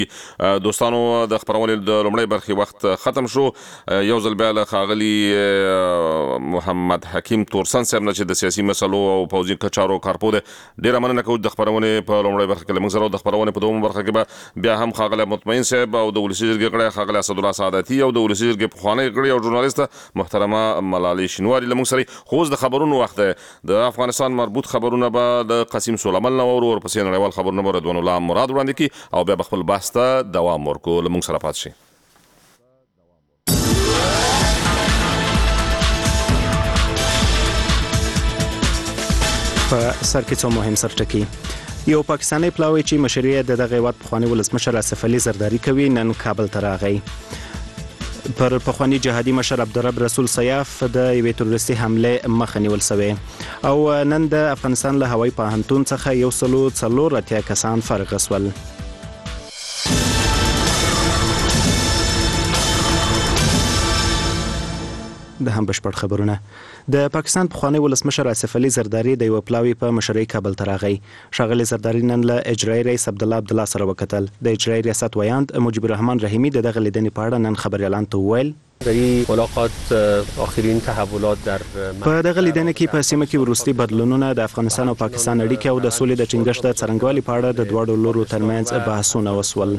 دوستانو د خبرونې د لومړۍ برخې وخت ختم شو. یو ځل بیا له ښاغلي محمد حکیم تورسن صاحب نه چې د سیاسي مسلو او پوځي چارو کارپو ده ډیره مننه کوم د خبرونې په لومړۍ برخه کې موږ سره د خبرونې په دومره برخه کې به بیا هم ښاغلی مطمئن صاحب او د ولسي جرګې غړی ښاغلی اسدالله سعادتي او د ولسي جرګې پخوانی غړي او ژورنالیسټه محترمه ملالۍ شینواري له موږ سره. خو اوس د خبرونو وخت دی. د افغانستان مربوط خبرونه به د قاسم سلیمان نو ورپسې نړیوال خبرونه به رضوان الله مراد وړاندې کړي او بیا خپل بحث ته دوام ورکو. له موږ سره پاتې شئ. په سر کې څو مهم سرټکي. یو پاکستاني پلاوی چې مشري د دغه هیواد پخوانی ولسمشر اسف علي زرداری کوي نن کابل ته راغی. پر پخوانی جهادي مشر عبدالرب رسول سیاف د یوې تروریستي حمله مخه نیول شوې او نن د افغانستان له هوایي پوهنتون څخه 140 کسان فارغ شول. د هم بشپړ خبرونه. د پاکستان پخوانی ولسمشر اسف علي زرداری د یو پلاوی په مشرۍ کابل ته راغی. ښاغلی زرداری نن له اجرایي رئیس عبدالله سره وکتل. د اجرایي ریاست ویاند مجيب الرحمن رحیمی د دغه لیدنې په اړه نن خبري اعلان ته وویل در این ملاقات آخرین تحولات در په دغه لیدنه کې په سیمه کې وروستي بدلونونه د افغانستان او پاکستان اړیکې او د سولې د ټینګښت د څرنګوالي په اړه د دواړو لورو ترمنځ بحثونه وسول.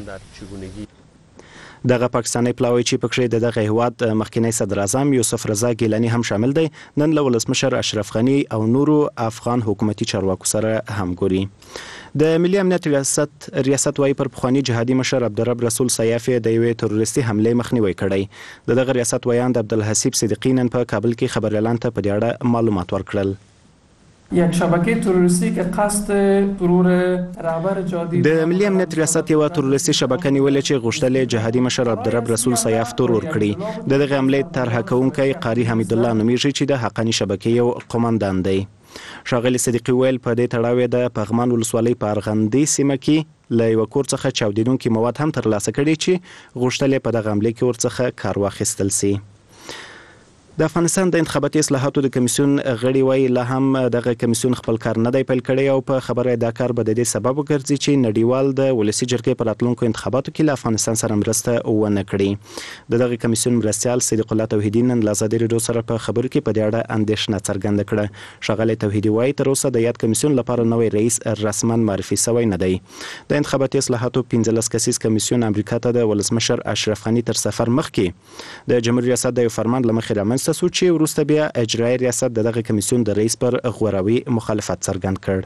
دغه پاکستاني پلاوی چې پکې د دغه هیواد مخکنی صدر اعظم یوسف رضا ګیلانی هم شامل دی نن له ولسمشر اشرف غنی او نورو افغان حکومتي چارواکو سره همګوري. د ملي امنیت ریاست وايي پر پخوانی جهادي مشر عبدالرب رسول سیاف د یوې تروریستي حمله مخنیوي کړی. دغه ریاست ویاند عبدالحسیب صدیقی نن په کابل کې خبر اعلان ته په دې اړه معلومات ورکړل. یک شبکه تروریستی که قصد ترور رهبر جهادي د ملي امنیت ریاست یو تروریستي شبکه نیولې چې غوښتل جهادي مشر عبدالرب رسول سیاف ترور کړي. دغه حمله طرح کوونکی قاری حمید الله نومیږي چې د حقانی شبکې یو قوماندان دی. ښاغلی صدیقی ویل په دې تړاو د پغمان ولسوالۍ په ارغندې سیمه کې له یو کور څخه چاودیدونکي مواد هم ترلاسه کړي چې غوښتل په دغه حمله کې ورڅخه کار واخیستل سي. د افغانستان د انتخاباتي اصلاحاتو د کمیسیون غړي وایي لا هم دغه کمیسیون خپل کار نه دی پیل کړی او په خبره دا کار به د دې سبب وګرځي چې نړیوال د ولسي جرګې په راتلونکو انتخاباتو کې له افغانستان سره مرسته ونه کړي. دغه کمیسیون مرستیال صدیق الله توحیدی نن له ازادي راډیو سره په خبرو کې په دې اړه اندېښنه څرګنده کړه. ښاغلی توحیدی وایي تر اوسه د یاد کمیسیون لپاره نوی رئیس رسما معرفي شوی نه دی. د انتخاباتي اصلاحاتو 15 کسیز کمیسیون امریکا ته د ولسمشر اشرف غنی تر سفر مخکې د جمهوریت ریاست د یو فرمان لمخې رامنځته شو چې وروسته بیا اجرایي ریاست دغه کمیسیون د رئیس پر غوراوي مخالفت څرګند کړ.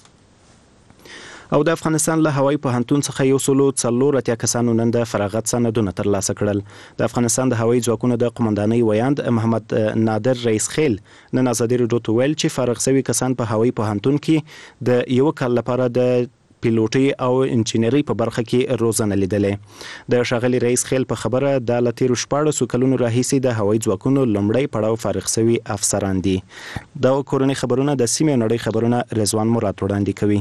او د افغانستان له هوایي پوهنتون څخه 140 کسانو نن د فراغت سندونه ترلاسه کړل. د افغانستان د هوایي ځواکونو د قومندانۍ ویاند محمد نادر رئیس خیل نن ازادي راډیو ته ویل چې فارغ شوي کسان په هوایي پوهنتون کې د یو کال لپاره د پیلوټي او انجینری په برخه کې روزنه لیدلې. د ښاغلي رئیس خیل په خبره د لتیرو 14 کلونو راهیسې د هوایي ځواکونو لومړی پړاو فارغ شوي افسران دي. دا کورنۍ خبرونه د سیمې نړۍ خبرونه رضوان مراد وړاندې کوي.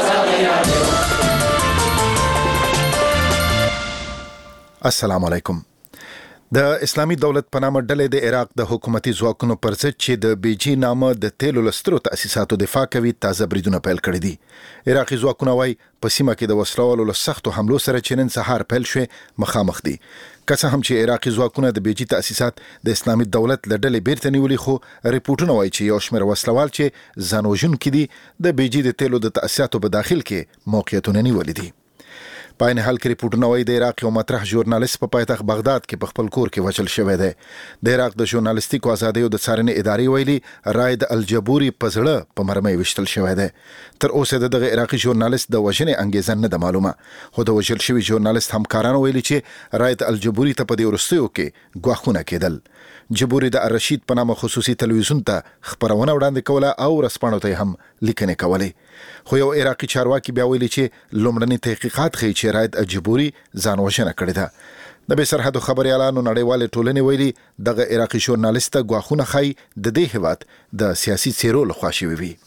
السلام علیکم. د اسلامي دولت په نامه ډلې د عراق د حکومتي ځواکونو پر ضد چې د بیجی نامه د تیلو لسترو تاسیساتو دفاع کوي تازه بریدونه پیل کړي دي. عراقي ځواکونه وايي په سیمه کې د وسلوالو له سختو حملو سره چې نن سهار پیل شوې مخامخ دي. که څه هم چې عراقي ځواکونه د بیجی تاسیسات د اسلامي دولت له ډلې بیرته نیولي خو ریپورټونه وايي چې یو شمېر وسلوال چې ځان وژونکي دي د بیجی د تیلو د تاسیساتو په داخل کې موقعیتونه نیولي دي. په عین حال کې ریپورټونه وايي د عراق یو مطرح ژورنالیست په پایتخت بغداد کې په خپل کور کې وژل شوی دی. د عراق د ژورنالیستیکو ازادیو د څارنې ادارې ویلي راید الجبوري په زړه په مرمۍ وشتل شوی دی. تر اوسه دغه عراقي ژورنالیست د وژنې انګیزه نه ده معلومه. خو د وژل شوي ژورنالیست همکارانو ویلي چې راید الجبوري ته په دې وروستیو کې ګواښونه کېدل. جبوري د الرشید په نامه خصوصي تلویزیون ته خبرونه وړاندې کوله او رسپانو ته هم لیکنې کولې. خو یو عراقي چارواکي بیا ویلي چې لومړني تحقیقات ښیي چې راید الجبوري ځان وژنه کړې ده. د بې سرحدو خبریالانو نړیوالې ټولنې ویلي دغه عراقي ژورنالیست ته ګواښونه ښایي د دې هیواد د سیاسي څیرو لخوا شوي وي.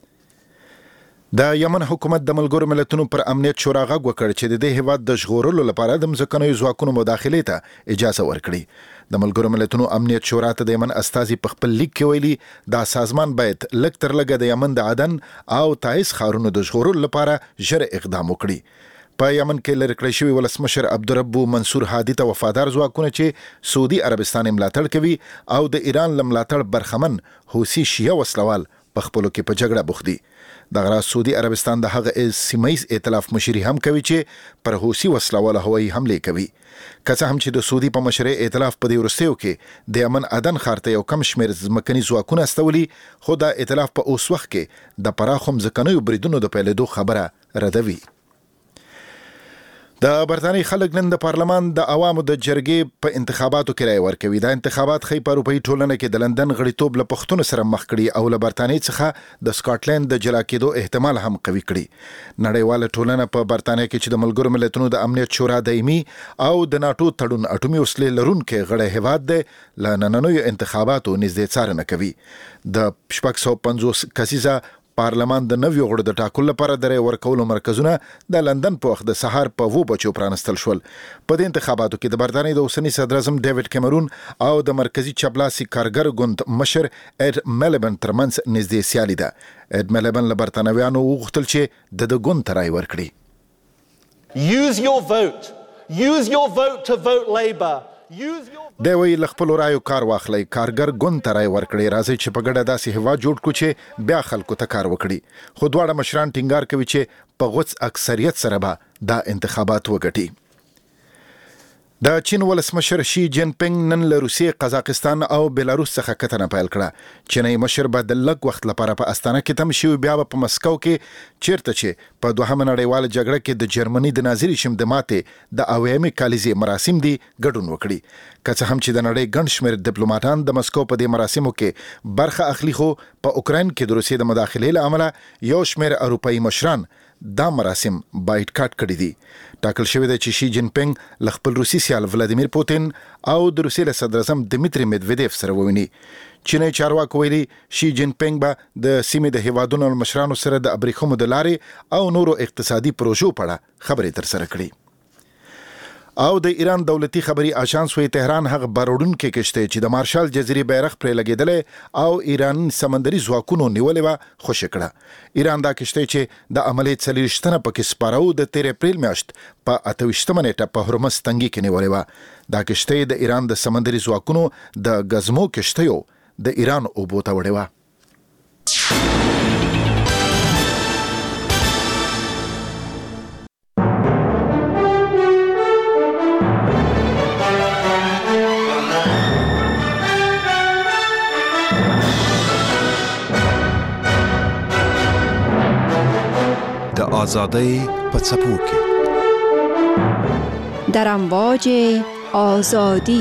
د یمن حکومت د ملګرو ملتونو پر امنیت شورا غږ وکړ چې د دې هیواد د ژغورلو لپاره د ځمکنیو ځواکونو مداخلې ته اجازه ورکړي. د ملګرو ملتونو امنیت شورا ته د یمن استازي په خپل لیک کې ویلي دا سازمان باید لږ تر لږه د یمن د عدن او تعز ښارونو د ژغورلو لپاره ژر اقدام وکړي. په یمن کې لری کړی شوی ولسمشر عبدالرب منصور هادي ته وفادار ځواکونه چې سعودي عربستان ملاتړ کوي او د ایران ملاتړ برخمن حوثي شیعه وسلوال په خپلو کې په جګړه بوخت دي. دغه سعودي عربستان د هغه سیمایي ائتلاف مشري هم کوي چې پر حوثي وسلوال هوایي حمله کوي. که څه هم چې د سعودي په مشرۍ ائتلاف په دې وروستیو کې د یمن عدن ښار ته یو کم شمېر ځمکني ځواکونه استولي، خو د ائتلاف په اوس وخت کې د پراخو ځمکنیو بریدونو د پیلېدو خبره ردوي. د برتانیې خلک نن د پارلمان د عوامو د جرګې په انتخاباتو کې رای ورکوي. دا انتخابات خې په اروپایي ټولنه کې د لندن غړیتوب له پښتون سره مخ کړي او له برتانیې څخه د سکاټلند د جلا کېدو احتمال هم قوي کړي. نړیواله ټولنه په برتانیې کې چې د ملګرو ملتونو د امنیت شورا دایمي او د ناتو تړون اټومي وسلې لرونکي غړی هیواد دی، له نننیو انتخاباتو نږدې څارنه کوي. د 650 کسیزه پارلمان د نویو غړو د ټاکلو لپاره د رای ورکولو مرکزونه د لندن په وخت د سهار په 2 بجو پرانستل شول. په دې انتخاباتو کې د برتانیې د اوسني صدر اعظم ډیوډ کیمرون او د مرکزی چپلاسي کارګر ګوند مشر اډ میلبن ترمنځ نږدې سیالي ده. اډ میلبن له برتانویانو وغوښتل چې د ګوند ته رای ورکړي. Use your vote. Use your vote to vote Labour. دی وی له خپلو رایو کار واخلئ، کارګر ګوند ته رای ورکړي، راځئ چې په ګډه داسې هیواد جوړ کړو چې بیا خلکو ته کار وکړي. خو دواړه مشران ټینګار کوي چې په غوڅ اکثریت سره به دا انتخابات وګټي. د چین ولسمشر شي جین پینګ نن له روسیې، قزاقستان او بلاروس څخه کتنه پیل کړه. چینایي مشر به د لږ وخت لپاره په استانه کې تم شي، بیا به په مسکو کې چیرته چې په دوهمه نړیواله جګړه کې د جرمني د ناظر شم د ماتې د اویمي کالیزې مراسم دي ګډون وکړي. که څه هم چې د نړۍ ګڼ شمېر ډیپلوماټان د مسکو په دې مراسمو کې برخه اخلي، خو په اوکراین کې د روسیې د مداخلې له امله یو شمېر اروپایي مشران دا مراسم بایټکاټ کړي دي. ټاکل شوی دی چې شي جین پینګ له خپل روسي سیال ولادیمیر پوتین او د روسیې له صدر اعظم دمیتری میدویدیف سره وویني. چینایي چارواکو ویلي شي جین پینګ به د سیمې د هیوادونو مشرانو سره د ابریښمو د لارې او نورو اقتصادي پروژو په اړه خبرې ترسره کړي. او د ایران دولتي خبري اژانس وی تهران هغه بارودونکو کشته چې د مارشال جزیرې بیرغ پرې لګیدل او ایران سمندري ځواکونو نیولې و خوشی کړه. ایران دا کشته چې د عملیات 40 پکې سپارو د 13 اپریل میاشت په 28 نیټه په هرمز تنګي کې نیولې و. دا کشته د ایران د سمندري ځواکونو د غزمو کشته د ایران اوبو ته وړې و. آزادی په څپو کې در امواج آزادی.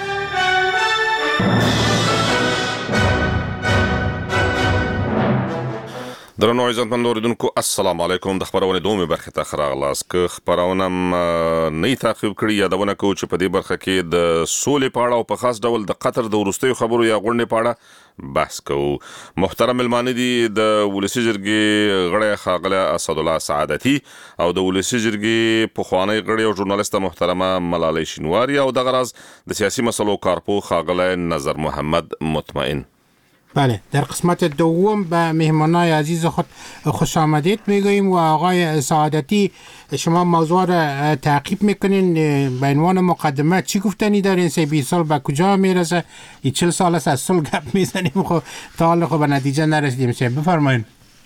درنو عزتمن اوریدونکو السلام علیکم. د خبرونه دومره برخه ته خراغلاس که خبرونه نه تعقیب کړی یادونه کو چې په دې برخه کې د سولې پاړه او په خاص ډول د قطر د ورستیو خبرو یا غونډې پاړه بحث کوو. محترم ملمانه دي د ولسی جرګې غړی خاغله اسد الله سعادتي او د ولسی جرګې پخوانی غړی او ژورنالیست محترمه ملاله شینواری او د غراز د سیاسي مسلو کارپو خاغله نظر محمد مطمئن. بله، در قسمت دوم به مهمانای عزیز خود خوش آمدید میگوییم و آقای سعادتی شما موضوع را تعقیب میکنین. به عنوان مقدمه چی گفتنی دارین؟ 20 سال به کجا میرسه؟ 40 سال است از صلح گپ میزنیم خب تا حالا خب به نتیجه نرسیدیم. بفرمایید.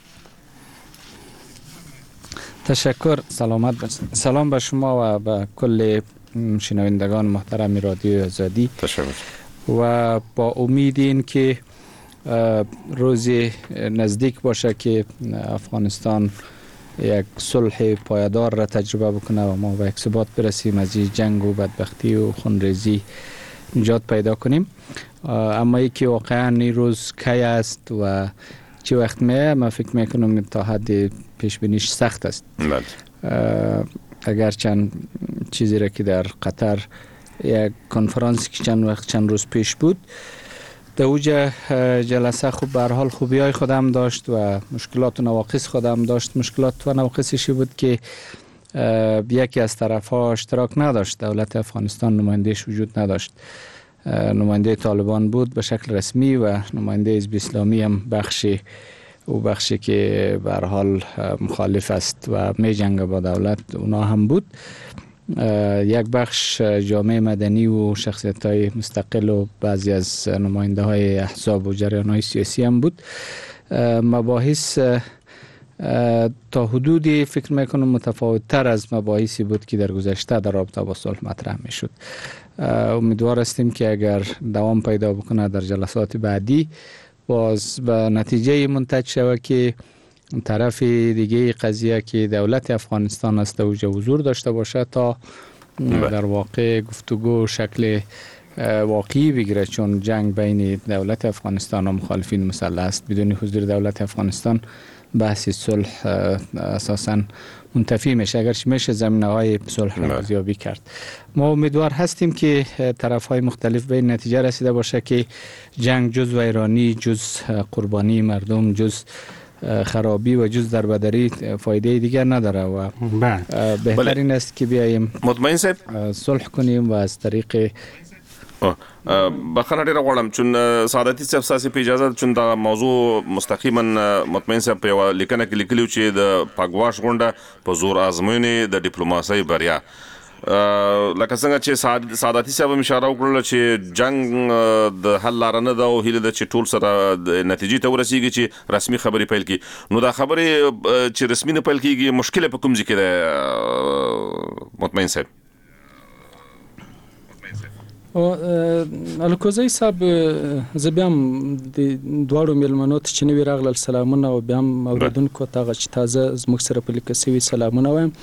تشکر. سلامت باشید. سلام به شما و به کل شنوندگان محترم رادیو آزادی. تشکر. و با امید این که روزی نزدیک باشه که افغانستان یک صلح پایدار را تجربه بکنه و ما به یک ثبات برسیم، از این جنگ و بدبختی و خونریزی نجات پیدا کنیم. اما یکی واقعا این روز کی است و چه وقت میه، من فکر میکنم تا حد پیش بینیش سخت است. اگر چند چیزی را که در قطر یک کنفرانسی که چند روز پیش بود در اوج جلسه خوب به هر حال خوبی‌های خودم داشت و مشکلات و نواقص خودم داشت. مشکلات و نواقصش بود که یکی از طرف‌ها اشتراک نداشت. دولت افغانستان نماینده‌اش وجود نداشت. نماینده طالبان بود به شکل رسمی و نماینده حزب اسلامی هم بخش او بخشی که به هر حال مخالف است و می جنگه با دولت اونا هم بود. یک بخش جامعه مدنی و شخصیت‌های مستقل و بعضی از نماینده‌های احزاب و جریان‌های سیاسی هم بود. مباحث تا حدودی فکر میکنم متفاوت تر از مباحثی بود که در گذشته در رابطه با صلح مطرح میشد. امیدوار هستیم که اگر دوام پیدا بکنه در جلسات بعدی باز به نتیجه منتج شود که طرف دیگه قضیه که دولت افغانستان است و حضور داشته باشه تا در واقع گفتگو شکل واقعی بگیره، چون جنگ بین دولت افغانستان و مخالفین مسلح است. بدون حضور دولت افغانستان بحث صلح اساساً منتفی میشه، اگرچه میشه زمینه‌های صلح را ارزیابی کرد. ما امیدوار هستیم که طرف‌های مختلف به این نتیجه رسیده باشه که جنگ جز ویرانی، جز قربانی مردم، جز خرابی و جز دربدری فایده دیگر نداره و بهترین است که بیاییم مطمئن صاحب صلح کنیم و از طریق بخنه ډیره غواړم چون سعادتي صاحب ساسي په اجازه چون دا موضوع مستقیما مطمئن صاحب په لیکنه کې لیکلو چې د پاګواش غونډه په زور آزموینې د ډیپلوماسۍ بریا لکه څنګه چې سعادتي صاحب اشاره وکړه چې جنگ د حل لار نه ده او هیله ده چې ټول سره د نتیجې ته ورسیږي چې رسمي خبرې پیل کړي. نو دا خبرې چې رسمي نه پیل کیږي مشکل په کوم ځای کې ده مطمئن صاحب؟ الکوزی صاحب زه بیا هم د دواړو میلمنو ته چې نوي راغلل سلامونه او بیا هم اوریدونکو ته هغه چې تازه زموږ سره په لیکه سوي سلامونه وایم.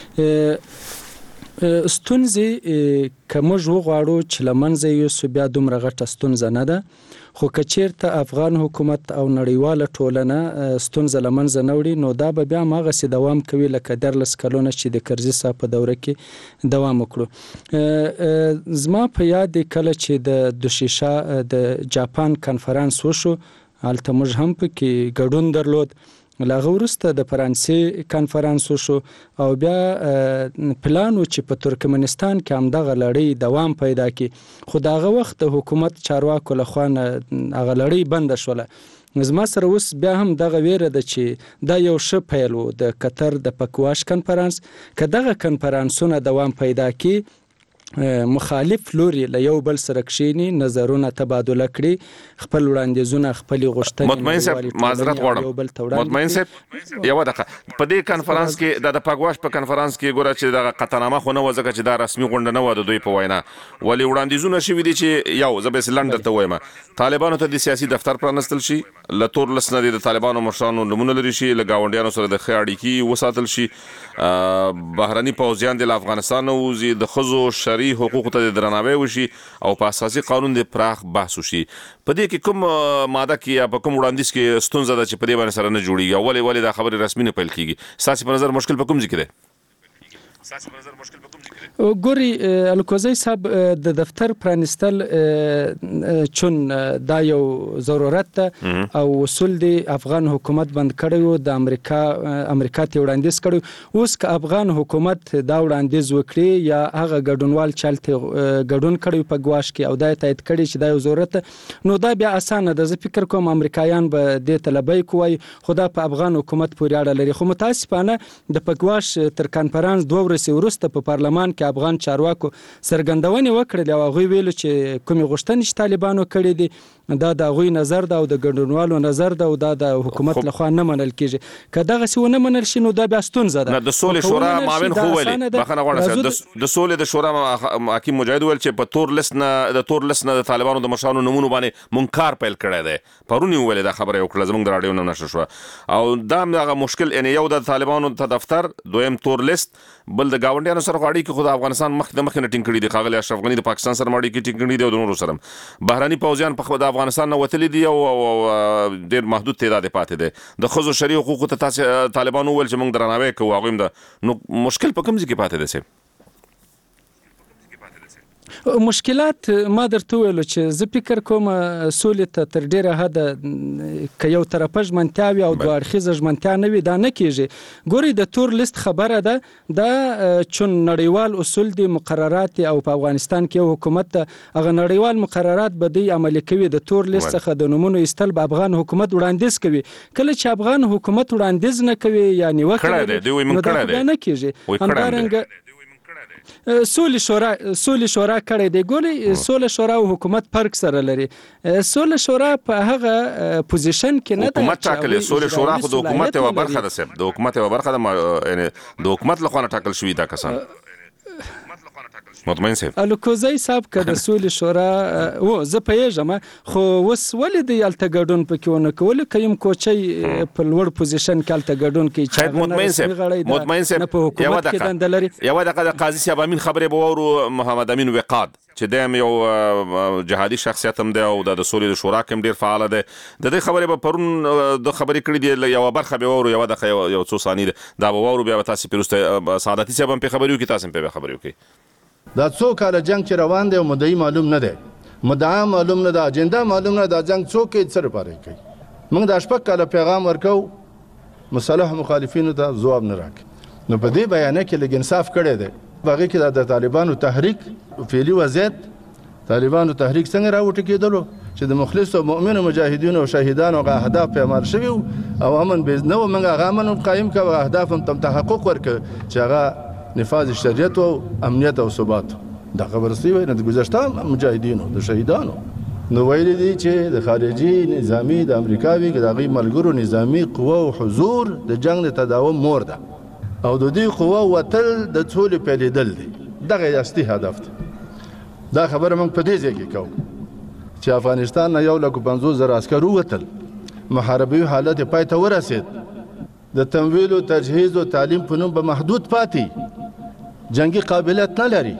ستونزې که موږ وغواړو چې له منځه یوسو بیا دومره غټه ستونزه نه ده، خو که چیرته افغان حکومت او نړیواله ټولنه ستونزه له منځه نه وړي نو دا به بیا هماغسې دوام کوي لکه 14 کلونه چې د کرزي صاحب په دوره کې دوام وکړو. زما په یاد کله چې د دوشیشه د جاپان کنفرانس وشو هلته موږ هم پکې ګډون درلود، له هغه وروسته د فرانسې کنفرانس وشو او بیا پلان و چې په ترکمنستان کې همدغه لړۍ دوام پیدا کړي، خو د هغه وخت د حکومت چارواکو له خوا نه هغه لړۍ بنده شوله. زما سره اوس بیا هم دغه ویره ده چې دا یو ښه پیل و د قطر د پکواش کنفرانس. که دغه کنفرانسونه دوام پیدا کړي مخالف لوري له یو بل سره کښینی نظرونه تبادله کړي، خپل وړاندیزونه خپل غوښتنې مطمئن صاحب معذرت غواړم مطمئن صاحب یو دغه په دې کنفرانس کې د پاګواش په کنفرانس کې ګوره چې دغه قطعنامه خو نه وځه چې دا رسمي غونډه نه و د دوی په وینا، ولی وړاندیزونه شوي دي چې یو زه به لنډ ته وایم طالبانو ته د سیاسي دفتر پرانستل شي، له تور لس نه د طالبانو مشرانو نمونه لري شي، له ګاونډیانو سره د ښه اړیکې وساتل شي، بهرني پوځیان د افغانستان وزي د خزو شری حقوق ته درناوی وشي او په اساسي قانون د پراخ بحث وشي. په دې کې کوم ماده کې یا په کوم وړاندیز کې ستونزه ده چې په دې باندې سره نه جوړیږي ولې دا خبره رسمي نه پیل کیږي؟ ستاسو په نظر مشکل په کوم ځای کې ده؟ ګوري الکوزی صاحب د دفتر پرانستل چون دا یو ضرورت ده او اصول دی افغان حکومت بند کړی و د امریکا ته وړاندیز کړی، اوس که افغان حکومت دا وړاندیز وکړي یا هغه ګډونوال چلته ګډون کړی په ګواش کې او دا تایید کړي چې دا یو ضرورت ده نو دا بیا اسانه ده. زه فکر کوم امریکایان به دې طلبۍ کوي، خو دا په افغان حکومت پورې اړه لري. خو متاسفانه د پګواش تر کنفرانس 2 ورځې وروسته په پارلمان کې افغان چارواکو سرګندونې وکړې او هغوی ویلو چې کومې غوښتنې چې طالبانو کړې دي دا د هغوی نظر ده او د ګډونوالو نظر ده او دا د حکومت لخوا نه منل کیږي. که دغسې ونه منل شي نو دا بیا ستونزه ده. د سولې شورا معاون خو ویلي بخښنه غواړم د سولې د شورا حکیم مجاهد ویل چې په تور لس نه د طالبانو د مشرانو نمونه باندې منکار پیل کړی دی. پرون یې ویلې دا خبره وکړه زموږ د راډیو نه نشر شوه او دا هغه مشکل یعنی یو د طالبانو ته دفتر، دویم تور لیست، بل د ګاونډیانو سره غواړي کې خو د افغانستان مخ د مخ نه ټینګ کړي دي. ښاغلی اشرف غني د پاکستان سره ماړي کې ټینګ کړي دي او د نورو سره بهرني پوځیان په د افغانستان نه وتلي دي او ډېر محدود تعداد پاتې دي. د ښځو شرعي حقوقو ته تاسو طالبانو وویل چې موږ درناوی کوو، هغوی هم ده. نو مشکل په کوم ځای کې پاتې دی صاحب؟ مشکلات ما درته ویلو چې زه فکر کوم سولې ته تر ډیره حده که یو طرفه ژمنتیا وي او دوه اړخیزه ژمنتیا نه وي دا نه کیږي. ګورئ د تور لیست خبره ده دا چون نړیوال اصول دي مقررات او په افغانستان کې یو حکومت ته هغه نړیوال مقررات به دی عملي کوي. د تور لیست څخه د نومونو ایستل به افغان حکومت وړاندیز کوي. کله چې افغان حکومت وړاندیز نه کوي یا نیوکه نو دا نه کیږي. همدارنګه سولې شورا کړی دی. ګورئ سوله شورا او حکومت فرق سره لري. سوله شورا په هغه پوزیشن کې نه ده حکومت ټاکلې. سوله شورا خو د حکومت یوه برخه ده صاحب، د حکومت یوه برخه ده، یعنی د حکومت لخوا نه ټاکل شوي دا کسان. مطمئن صاحب الکوزی صاحب که د سولې شورا زه پوهېږم خو اوس ولې دی هلته ګډون پکې ونه کولو که یم کوچی په لوړ پوزیشن کې هلته ګډون کوي چې مطمئن صاحب یوه دقیقه د قاضي صاحب امین خبرې به واورو. محمد امین وقاد چې دی هم یو جهادي شخصیت هم دی او د سولې د شورا کې هم ډېر فعاله دی. د دې خبرې به پرون د خبرې کړي دي، یوه برخه به واورو، یوه دقیقه یو څو ثانیې ده دا به واورو، بیا به تاسې پرې وروسته سعادتي صاحب هم پرې خبرې وکړي، تاسې هم پرې خبرې وکړئ. دا څو کاله جنگ چې روان دی او مدعي معلوم نه دی، مدعا معلوم نه ده، اجنډا معلوم نه ده، جنگ څوک یې څه لپاره کوي. موږ دا شپږ کاله پیغام ورکو مصالح مخالفینو ته ځواب نه راکړي. نو په دې بیانیه کې لږ انصاف کړی دی. په هغې کې د طالبانو تحریک فعلي وضعیت، طالبانو تحریک څنګه راوټوکېدلو چې د مخلصو او مؤمنو مجاهدینو او شهیدانو هغه اهداف پیمال شوي او امن نه و، موږ هغه امن قایم کړو، هغه اهداف هم تحقق ورکړ چې هغه نفاذ شریعت او امنیت او ثبات. دا خبره سی وای نه د گذشته مجاهدینو د شهیدانو نو ویل دي چې د خارجي نظامی د امریکاوي د هغې ملګرو نظامی قوه او حضور د جنگ د تداوم مور ده او د دې قوه وتل د سولې پیلېدل دي. دغه یې اصلي هدف دی. دا خبره موږ په دې ځای کې کوو چې افغانستان نه 150,000 عسکر ووتل، محاربوي حالت یې پای ته ورسېد، د تمویل او تجهیز او تعلیم په نوم به محدود پاتې، جنگي قابلیت نه لري.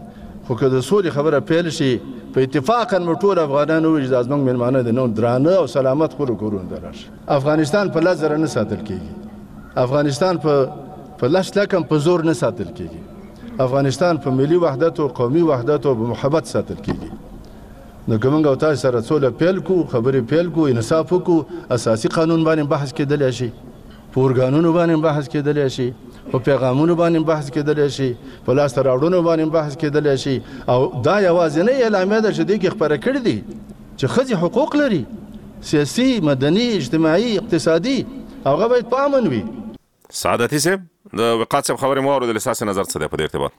خو که د سولې خبره پیل شي په اتفاقا مو ټول افغانان ووایي چې دا زموږ مېلمانه دي، نو درانه او سلامت خپلو کورونو ته راشي. افغانستان په 10,000 نه ساتل کېږي، افغانستان په 10 هم په زور نه ساتل کېږي، افغانستان په ملي وحدت او قومي وحدت او محبت ساتل کېږي. نو که موږ او تاسو سره سوله پیل کړو، خبرې پیل کړو، انصاف وکړو، اساسي قانون باندې بحث کېدلی شي، په ارګانونو باندې بحث کېدلی شي، په پیغامونو باندې بحث کېدلی شي، په لاسته راوړنو باندې بحث کېدلی شي. او دا یوازینۍ اعلامیه ده چې دې کې خپره کړي دي چې ښځې حقوق لري، سیاسي، مدني، اجتماعي، اقتصادي، هغه باید په امن وي. سعادتي صاحب د وقاد صاحب خبرې مو واورېدلې، ستاسې نظر څه دی په دې ارتباط؟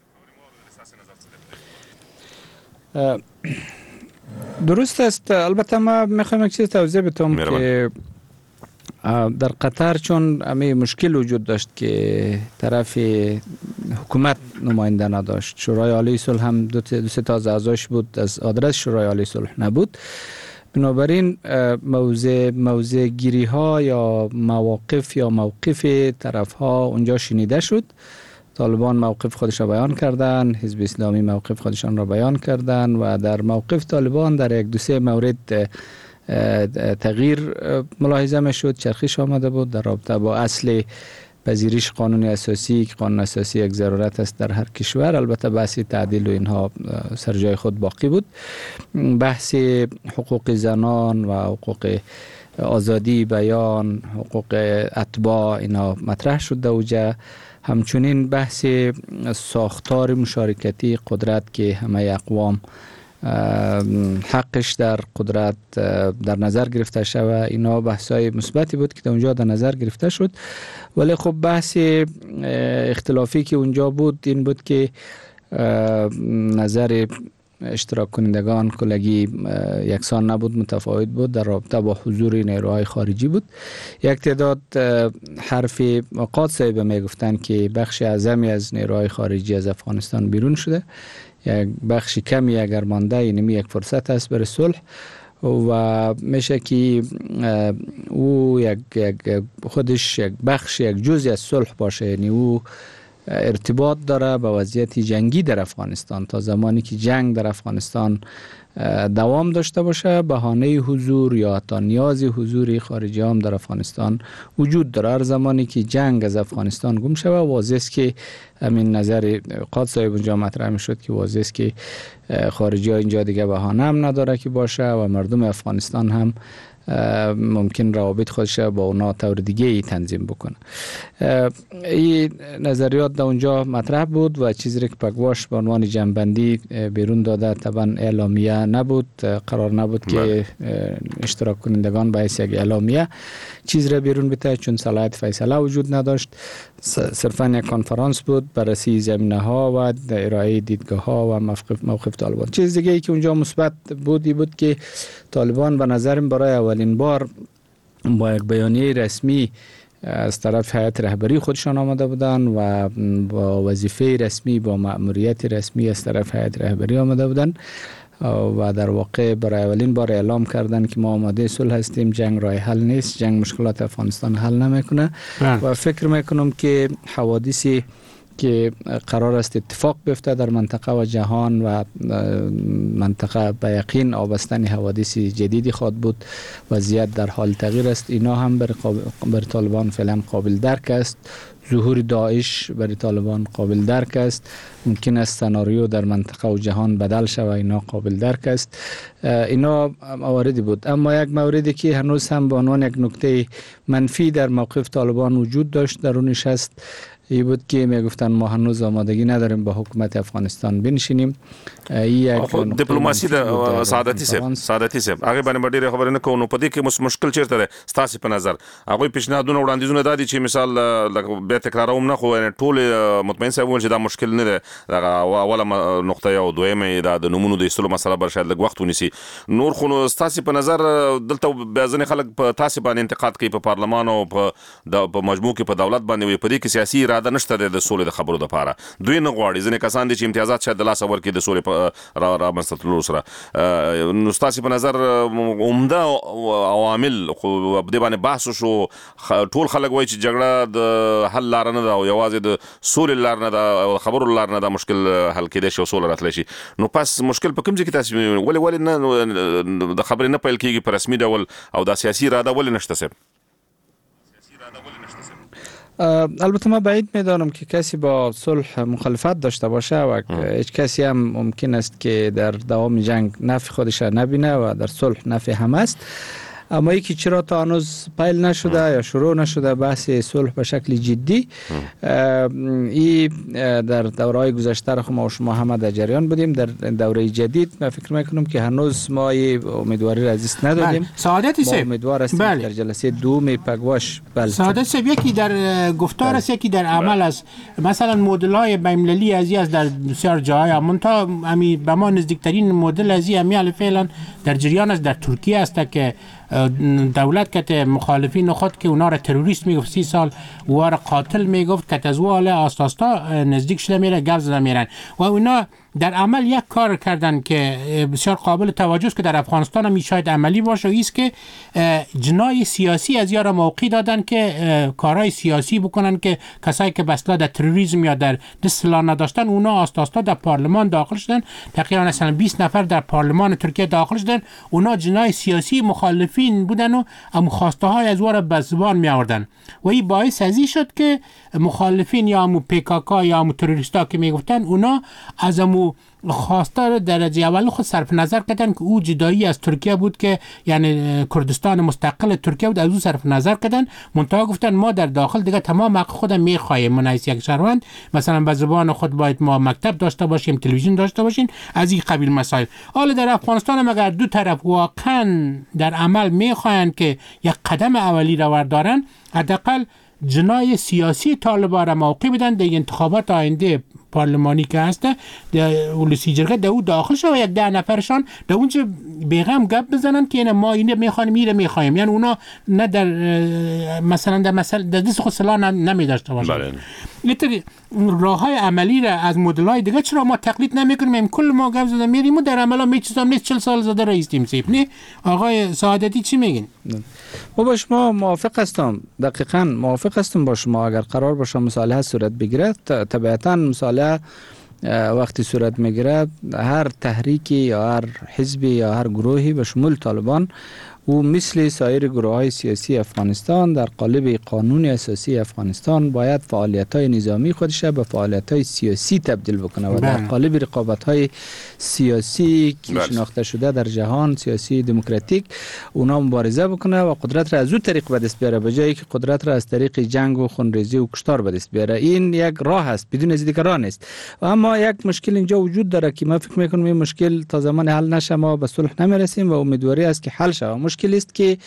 درست است. البته ما میخوام یک چیز توضیح بدم که در قطر چون همه مشکل وجود داشت که طرف حکومت نماینده نداشت، شورای عالی صلح هم دو سه تا اعضاش بود، از آدرس شورای عالی صلح نبود، بنابراین موضع گیری ها یا مواقف یا موقف طرف ها اونجا شنیده شد. طالبان موقف خودش را بیان کردن، حزب اسلامی موقف خودشان را بیان کردن و در موقف طالبان در یک دو سه مورد تغییر ملاحظه می شد، چرخش آمده بود در رابطه با اصل پذیرش قانون اساسی که قانون اساسی یک ضرورت است در هر کشور. البته بحث تعدیل و اینها سر جای خود باقی بود. بحث حقوق زنان و حقوق آزادی بیان، حقوق اتباع اینا مطرح شد اوجه. همچنین بحث ساختار مشارکتی قدرت که همه اقوام حقش در قدرت در نظر گرفته شود، اینا بحث‌های مثبتی بود که اونجا در نظر گرفته شد. ولی خب بحث اختلافی که اونجا بود این بود که نظر اشتراک کنندگان کلگی یکسان نبود، متفاوت بود، در رابطه با حضور نیروهای خارجی بود. یک تعداد حرف وقاد صاحب میگفتن که بخش اعظمی از نیروهای خارجی از افغانستان بیرون شده، یک بخش کمی اگر مانده، اینمی یک فرصت است برای صلح و میشه که او یک خودش یک بخش یک جزئی از صلح باشه، یعنی او ارتباط داره با وضعیت جنگی در افغانستان. تا زمانی که جنگ در افغانستان دوام داشته باشه، بهانه حضور یا حتی نیاز حضور خارجی هم در افغانستان وجود داره. هر زمانی که جنگ از افغانستان گم شود، واضح است که همین نظر قاد صاحب اونجا مطرح میشد که واضح است که خارجی ها اینجا دیگه بهانه هم نداره که باشه و مردم افغانستان هم ممکن روابط خودش با اونا طور دیگه ای تنظیم بکنه. این نظریات در اونجا مطرح بود و چیزی که پگواش به عنوان جنبندی بیرون داده طبعا اعلامیه نبود، قرار نبود که اشتراک کنندگان به حیث یک اعلامیه چیز را بیرون بده، چون صلاحیت فیصله وجود نداشت. صرفا یک کنفرانس بود بررسی زمینه ها و ارائه دیدگاه ها و موقف طالبان. چیز دیگه ای که اونجا مثبت بود که طالبان به نظرم برای اولین بار با یک بیانیه رسمی از طرف هیئت رهبری خودشان آمده بودن و با وظیفه رسمی، با مأموریت رسمی از طرف هیئت رهبری آمده بودن و در واقع برای اولین بار اعلام کردن که ما آماده صلح هستیم، جنگ راه حل نیست، جنگ مشکلات افغانستان حل نمیکنه و فکر میکنم که حوادثی که قرار است اتفاق بیفته در منطقه و جهان و منطقه به یقین آبستن حوادث جدیدی خواهد بود. وضعیت در حال تغییر است. اینا هم بر طالبان فعلا قابل درک است. ظهور داعش برای طالبان قابل درک است. ممکن است سناریو در منطقه و جهان بدل شود، اینا قابل درک است. اینا مواردی بود. اما یک موردی که هنوز هم به عنوان یک نکته منفی در موقف طالبان وجود داشت درونش است، ای بود که میگفتن ما هنوز آمادگی نداریم با حکومت افغانستان بنشینیم. دیپلماسی د سعادتي صاحب هغه باندې ډیره خبرې نه کوو. په دې کې مشکل چیرته ده ستاسو په نظر؟ هغه پیشنهادونه وړاندیزونه دادي چې مثال به تکراروم نه خو ټول مطمئن صاحب ول چې دا مشکل نه ده. اوله نقطه او دویمه دا د نمونو د ایستلو مسله بر شاید لږ وخت ونیسي. نور خو ستاسو په نظر دلته بعضنه خلک په تاسو باندې انتقاد کوي په پارلمان او په مجموع کې په دولت باندې وي په دې کې سیاسي اراده نشته د سولې د خبرو لپاره. دوی نه غواړي ځنه کسان دي چې امتیازات شاید د لاس اور کې د سولې را مستطلو سره. نو ستاسو په نظر عمده عوامل خو په دې باندې بحث شو، ټول خلک وایي چې جګړه د حل لار نه ده او یوازې د سولې لار نه ده او خبرو لار نه ده مشکل حل کېدای شي او سولې راتلی شي. نو پس مشکل په کوم ځای کې تاسو ولې نه د خبرې نه پیل کېږي په رسمي ډول او د سیاسي اراده ولې نشته صاحب؟ البته ما بعید میدانم که کسی با صلح مخالفت داشته باشه و هیچ کسی هم ممکن است که در دوام جنگ نفع خودش نبینه و در صلح نفع هم است. اما یکی چرا تا هنوز پیل نشده یا شروع نشده بحث صلح به شکل جدی، این در دوره‌های گذشته را ما و شما همه در جریان بودیم. در دوره جدید من فکر میکنم که هنوز ما امیدواری را از دست ندادیم. سعادتی صاحب امیدوار هستیم در جلسه دوم پگواش. سعادت صاحب یکی در گفتار است، یکی در عمل است. مثلا مدل‌های بین‌المللی ازی است در بسیار جاهای، منتها به ما نزدیکترین مدل ازی همیال فعلا در جریان است. در ترکیه است که دولت که مخالفین خود که اونا را تروریست میگفت 30 سال اونا را قاتل میگفت که تزوال آستاستا نزدیک شده میره گپ زده میرن و اونا در عمل یک کار کردن که بسیار قابل توجه است که در افغانستان هم شاید عملی باشه، ایست که جنای سیاسی از یارا موقع دادن که کارهای سیاسی بکنن که کسایی که بسلا در تروریسم یا در سلاح نداشتن اونا آستاستا در پارلمان داخل شدن. تقریبا مثلا 20 نفر در پارلمان ترکیه داخل شدن. اونا جنای سیاسی مخالفین بودن و خواسته های از واره به زبان می آوردن و این باعث ازی شد که مخالفین یا همو پیکاکا یا همو تروریستا که می گفتن اونا از همو خواسته درجه اول خود صرف نظر کردن که او جدایی از ترکیه بود، که یعنی کردستان مستقل ترکیه بود، از او صرف نظر کردن. منتها گفتن ما در داخل دیگه تمام حق خود میخواهیم، من از یک شهروند مثلا به زبان خود باید ما مکتب داشته باشیم، تلویزیون داشته باشیم، از این قبیل مسائل. حالا در افغانستان هم اگر دو طرف واقعا در عمل میخواهند که یک قدم اولی را بردارن، حداقل جنای سیاسی طالبان را موقع بدن در انتخابات آینده پارلمانی که هسته در ولسی جرگه در او داخل شد و یک 10 نفرشان در اونجا بیغم گپ بزنن که اینه ما اینه میخوایم یعنی اونا نه در مثلا در دست خود سلاح نمیداشته باشن. اینطوری راه های عملی را از مدل های دیگه چرا ما تقلید نمیکنیم؟ کل ما گپ زدن میریم و در عملا میچیزم نیست 40 سال زده رئیس تیمسیب. نه آقای سعادتی چی میگین؟ با شما موافق هستم، دقیقاً موافق هستم با شما. اگر قرار باشه مصالحه صورت بگیره، طبیعتاً مصالحه وقتی صورت میگیره هر تحریکی یا هر حزبی یا هر گروهی به شمول طالبان و مثل سایر گروه‌های سیاسی افغانستان در قالب قانون اساسی افغانستان باید فعالیت‌های نظامی خودش به فعالیت‌های سیاسی تبدیل بکنه و در قالب رقابت‌های سیاسی که شناخته شده در جهان سیاسی دموکراتیک اونا مبارزه بکنه و قدرت را از اون طریق به دست بیاره به جایی که قدرت را از طریق جنگ و خونریزی و کشتار به دست بیاره. این یک راه است، بدون از دیگه راه نیست. و اما یک مشکل اینجا وجود داره که ما فکر می‌کنم این مشکل تا زمان حل نشه ما به صلح نمیرسیم و امیدواری است که حل شه. مشکل است که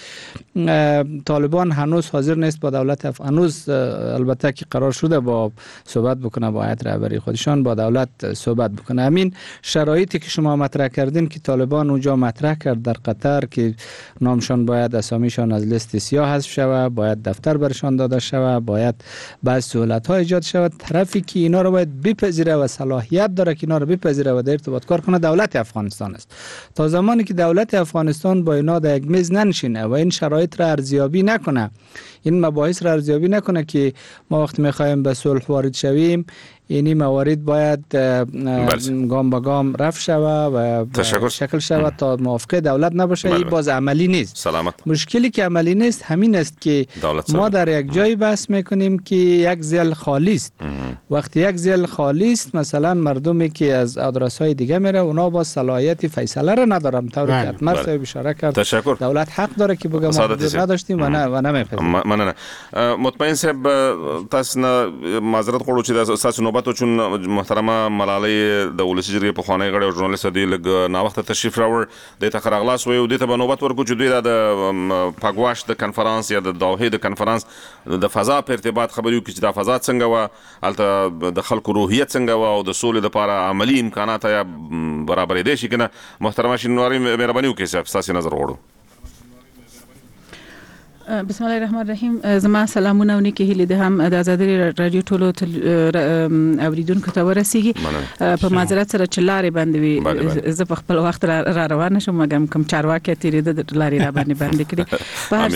طالبان هنوز حاضر نیست با دولت هنوز البته که قرار شده با صحبت بکنه با هیئت رهبری خودشان با دولت صحبت بکنه. همین شرایطی که شما مطرح کردین که طالبان اونجا مطرح کرد در قطر که نامشان باید اسامیشان از لیست سیاه حذف شود، باید دفتر برشان داده شود، باید بعض سهولت‌ها ایجاد شود، طرفی که اینا رو باید بپذیره و صلاحیت داره که اینا رو بپذیره و در ارتباط کار کنه دولت افغانستان است. تا زمانی که دولت افغانستان با اینا در یک میز ننشینه و این شرایط را ارزیابی نکنه، این مباحث را ارزیابی نکنه که ما وقتی می‌خوایم به صلح وارد شویم اینی موارد باید گام به گام رفع شود و شکل شود تا موافقه دولت نباشه. این باز عملی نیست. سلامت. مشکلی که عملی نیست همین است که ما در یک جایی بحث میکنیم که یک ذیل خالی است. وقتی یک ذیل خالی است مثلا مردمی که از آدرس‌های دیگه میره اونا با صلاحیت فیصله را ندارن. طوری که اتمر صاحب اشاره کرد دولت حق داره که بگه ما نداشتیم و نمی‌پذیریم. مننه. مطمئن صاحب تاسو معذرت غواړو چې تاسو نوبت چون محترمه ملالۍ د ولسی جرګې په خوانی غړي او ژورنالیست دی لګ نا وخت تشریف راوړ د تخرغلاس وي او د ته نوبت ورکو چې دوی د پاګواش د کنفرانس یا د دوحې د کنفرانس د فضا په ارتباط خبرو کې چې د فضا څنګه و الته د خلکو روحیت څنګه و او د سولې لپاره عملی امکانات یا برابرې دي شي کنه. محترمه شینواری مهرباني وکړئ صاحب تاسو نظر وړو. بسم الله الرحمن الرحیم. زما سلامونه ونی کې هلي د هم د آزادۍ رادیو ټولو اوریدونکو ته ورسیږي. په معذرت سره چلارې باندې وي زه په خپل وخت را روانه شوم مګم کوم چارواکي تیرې د لارې را باندې کړی. په هر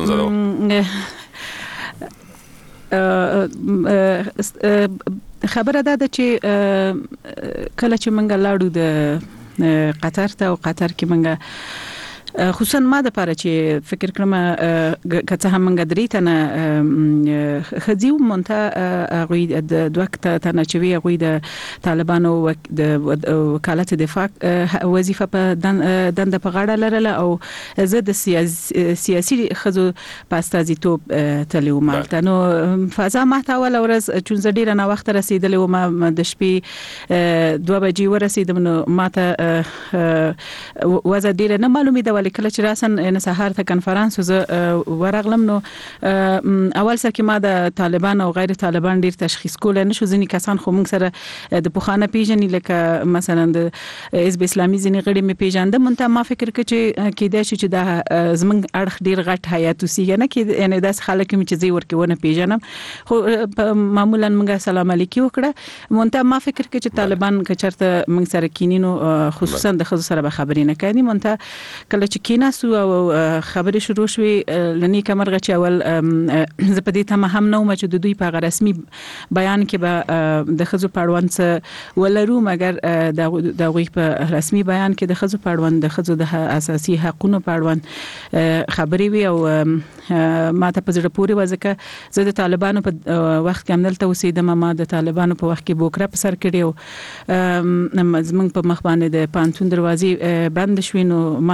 صورت خبره ده چې کله چې منګه لاړو د قطر ته او قطر کې منګه خصوصا ما د پاره چې فکر کړم کته هم منګه درې تنه خدیو مونته غوی د دوه تنه چې وی غوی د طالبانو د وکالت دفاع وظیفه په دنده په غاړه لرله او زه د سیاسي خزو پاستازیتوب تلو مالته نو فضا ما ته ول ورځ چون زه ډیره نه وخت رسیدلې و ما د شپې 2 بجې ورسیدم نو ما ته وزه ډیره نه معلومه ده ولیکل چې راسن ان سهار ته کنفرانس زه ورغلم نو اول سر کې ما د طالبان او غیر طالبان ډیر تشخیص کول نه شو. ځینې کسان خو موږ سره د پوخانه پیژنې لکه مثلا د حزب اسلامي ځینې غړي می پیژاندم مونته ما فکر کې چې کېدای شي چې د زمنګ اړخ ډیر غټ حیات وسیږي نه کې یعنی داس خلک می چې زی ورکونه پیژنم خو معمولا موږ سلام علیکم وکړه مونته ما فکر کې چې طالبان کچرته موږ سره کینینو خصوصا د خزو سره به خبرې نه کوي مونته کله چې کیناسو او خبرې شروع شوې لنی کمرغه چې اول زپدې ته هم نو چې د دوی په رسمي بیان کې به د خزو پړوند ولرو مګر د غوی په رسمي بیان کې د خزو پړوند د خزو د اساسي حقوقو پړوند خبرې وی او ما ته په زړه پورې وځکه زه د طالبانو په وخت کې عملته اوسېدم ما د طالبانو په وخت کې بوکره په سر کړیو زمنګ په مخ باندې د پانتون دروازې بند شوې نو ما ته د ټول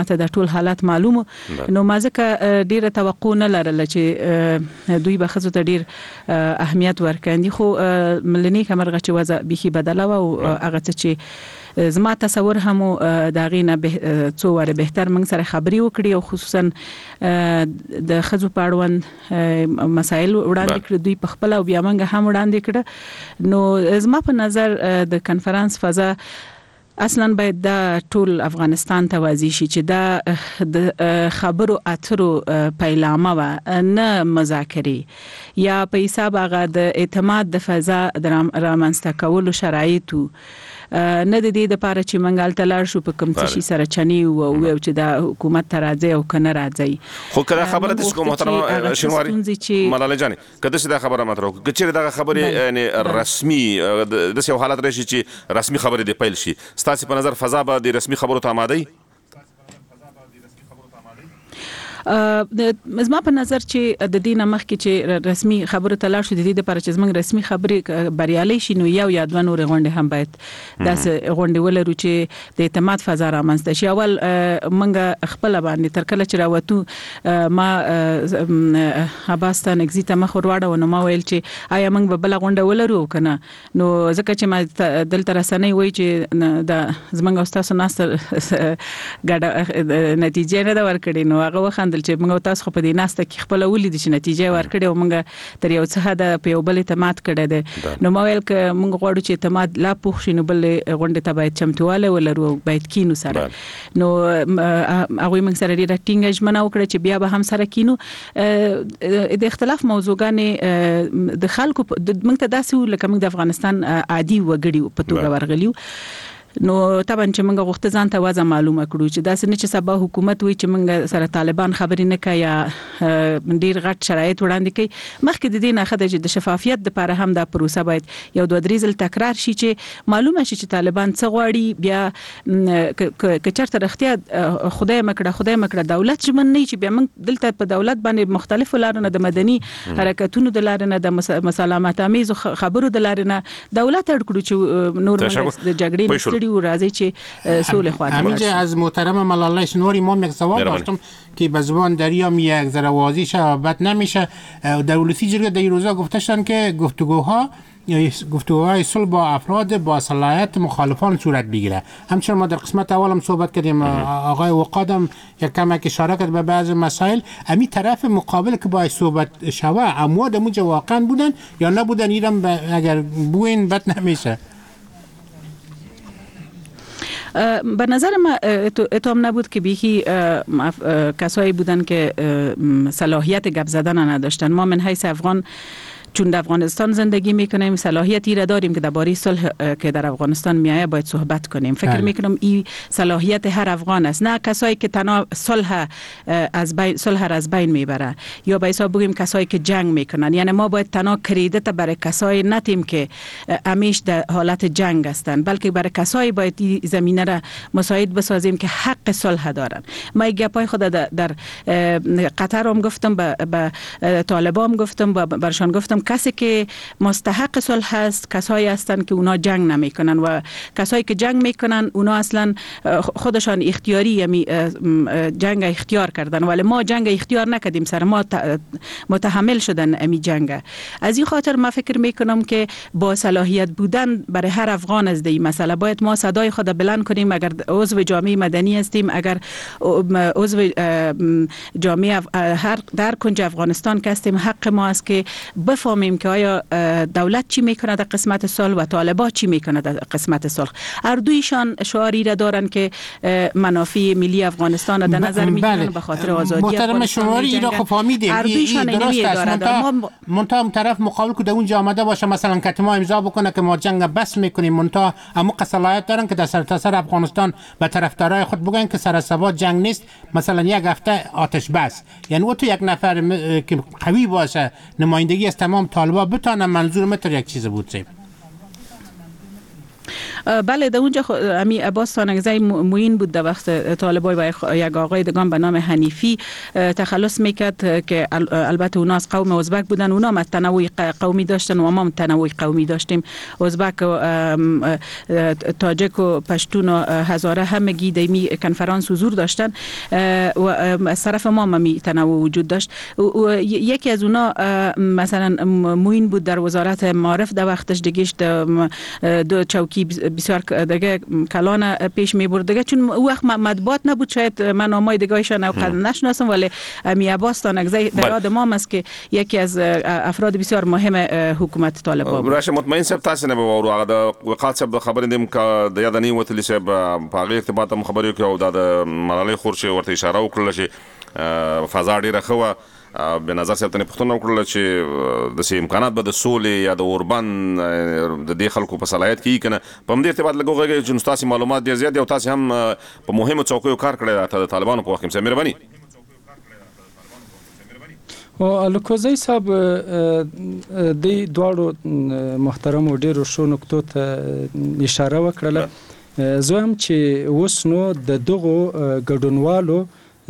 ټول حالات معلومه نو ما ځکه ډیره توقع نه لرله چې دوی به خزو ته ډیر اهمیت ورکاندي خو ملنی کمرغه چې وضع بيخي بدله او هغه چې زما تصور هم دا غینه څو واره بهتر موږ سره خبري وکړي او خصوصا د خزو پاړوند مسایل وړاندې کړ دوی په خپل او بیا موږ هم وړاندې کړ نو زما په نظر د کنفرانس فضا اصلا باید دا ټول افغانستان ته واضح شي چې دا د خبرو اترو پیلامه و نه مذاکره یا په حساب هغه د اعتماد د فضا رامنځته کولو شرایطو نه د دې لپاره چې منګال تلار شو په کوم څه سره چني او چې دا حکومت ته راځي او کنه راځي خو کله خبره د کوم محترم شینواری ملاله جان کله چې دا خبره مطرح کچې دا خبره یعنی رسمي د څه حالت راشي چې رسمي خبره دی پیل شي ستاسو په نظر فضا به د رسمي خبرو ته آماده زما په نظر چې د دینه مخ کې چې رسمي خبرو ته لاړ شو د دې لپاره چې زموږ رسمي خبرې بریالي شي نو یو یا دوه نور غونډې هم باید داسې غونډې ولرو چې د اعتماد فضا رامنځته شي اول منګه خپل باندې تر کله چې راوتو ما عباستان اگزیت مخ ورواړو نو ما ویل چې آیا موږ به بل غونډه ولرو کنه نو ځکه چې ما دلته رسنۍ وای چې د زموږ استاد ناصر ګډه نتیجه نه دا ورکړي نو هغه وخت چې موږ تاسو خو په دې ناسته کې خپل ولید چې نتیجه ورکړې او موږ تر یو څه حد په یو بل اعتماد کړی دی نو مویل ک موږ غواړو چې اعتماد لا پوښ شي نو بل غونډه ته باید چمتواله ولرو باید کینو سره نو هغه موږ سره ډیره ټینګ ژمنه وکړه چې بیا به هم سره کینو د اختلاف موضوعګانې د خلکو موږ ته داسې لکه موږ د افغانستان عادي وګړي په توګه ورغلیو نو طبعا چې موږ غوښته ځان ته وځه معلومه کړو چې دا څنګه چې سبا حکومت وي چې موږ سره طالبان خبرې نه کوي یا ډیر غټ شرایط وړاندې کوي مخکې د دې نه خدای چې د شفافیت لپاره هم دا پروسه باید یو دوه درې ځل تکرار شي چې معلومه شي چې طالبان څه غواړي بیا کچرته رښتیا خدای مکړه دولت ژمن نه چې بیا موږ دلته په دولت باندې مختلفو لارونو د مدني حرکتونو د لارونو د مسالمت امیز خبرو د لارونو دولت اړکړو چې نور د جګړې و راځي چې سول خواهد همینجا از محترم ملاله شنواری ما یک سوال داشتم که به زبان دریام یک ذره واضح شبت نمیشه دولتی جرگه در این روزا گفتشن که گفتگوهای صلح با افراد با صلاحیت مخالفان صورت بگیره همچنین ما در قسمت اولم صحبت کردیم آقای وقادم یک کمک اشاره کرد به بعض مسائل امی طرف مقابل که باید صحبت شوه امواد موجه واقعا بودن یا نبودن ایرم اگر بوین بد نمیشه به نظر ما اتهام نبود که بیخی کسایی بودن که صلاحیت گپ زدن نداشتن ما من حیث افغان چون در افغانستان زندگی میکنیم صلاحیتی را داریم که درباره صلح که در افغانستان میایه باید صحبت کنیم فکر میکنم این صلاحیت هر افغان است نه کسایی که تنها صلح را از بین میبره یا به حساب بگیم کسایی که جنگ میکنن یعنی ما باید تنها کریدت برای کسایی نتیم که همیشه در حالت جنگ هستند بلکه برای کسایی باید زمینه را مساعد بسازیم که حق صلح دارن ما گپای خود در قطر هم گفتم به طالبان گفتم برشان گفتم کسی که مستحق صلح هست کسایی هستند که اونا جنگ نمیکنن و کسایی که جنگ میکنن اونا اصلا خودشان اختیاری یعنی جنگ اختیار کردن ولی ما جنگ اختیار نکردیم سر ما متحمل شدن امی جنگ از این خاطر ما فکر میکنم که با صلاحیت بودن برای هر افغان از این مسئله باید ما صدای خود بلند کنیم اگر عضو جامعه مدنی هستیم اگر عضو جامعه هر در کنج افغانستان که هستیم حق ما است که بفهمیم که آیا دولت چی میکنه در قسمت صلح و طالبان چی میکنه در قسمت صلح هر دویشان شعاری را دارن که منافع ملی افغانستان را در نظر میگیرن به خاطر آزادی محترم شعاری را خب فهمیدیم درست است منتها طرف مقابل که در اونجا آمده باشه مثلا کتما امضا بکنه که ما جنگ بس میکنیم منتها اما صلاحیت دارن که در سرتاسر افغانستان به طرفدارای خود بگن که سر ثبات جنگ نیست مثلا یک هفته آتش بس یعنی او تو یک نفر که قوی باشه نمایندگی از تمام طالبان بتونه منظور متر یک چیز بود بله در اونجا امی عباس تانگزی معین بود در وقت طالبای و یک آقای دگان به نام حنیفی تخلص میکرد که البته اونا از قوم ازبک بودن، اونا هم تنوع قومی داشتن و ما هم تنوع قومی داشتیم. ازبک و تاجک و پشتون و هزاره همگی دیمی کنفرانس حضور داشتن و از طرف ما هم تنوع وجود داشت. یکی از اونا مثلا معین بود در وزارت معارف در وقتش دیگهش دو چوکی بسیار دیگه کلان پیش می برد دیگه، چون او وقت مطبوعات نبود، شاید من نامای دیگه‌ایشان اوقات نشناسم، ولی امی عباس تانگزی در یاد ما است که یکی از افراد بسیار مهم حکومت طالبان بود. راشه مطمئن صاحب تاسو نه به ورو هغه د وقات صاحب خبرې دیم ک د یاد نه وتلی صاحب په هغه ارتباط هم خبرې کوي او د ملالۍ خورشي ورته اشاره وکړه چې فضا ډیره خو به نظر صاحب ته پښتون وکړل چې د سي امکانات به د سولې یا د اوربان د دې خلکو په صلاحیت کې کنه په دې ارتباط لګوږي چې تاسو معلومات ډیر زیات او تاسو هم په مهمو چوکیو کار کړی د طالبانو په وخت کې مهرباني. او الکوزی صاحب د دوړو محترم او ډیرو شو نقطو ته اشاره وکړه. زه هم چې اوس نو د دغو ګډونوالو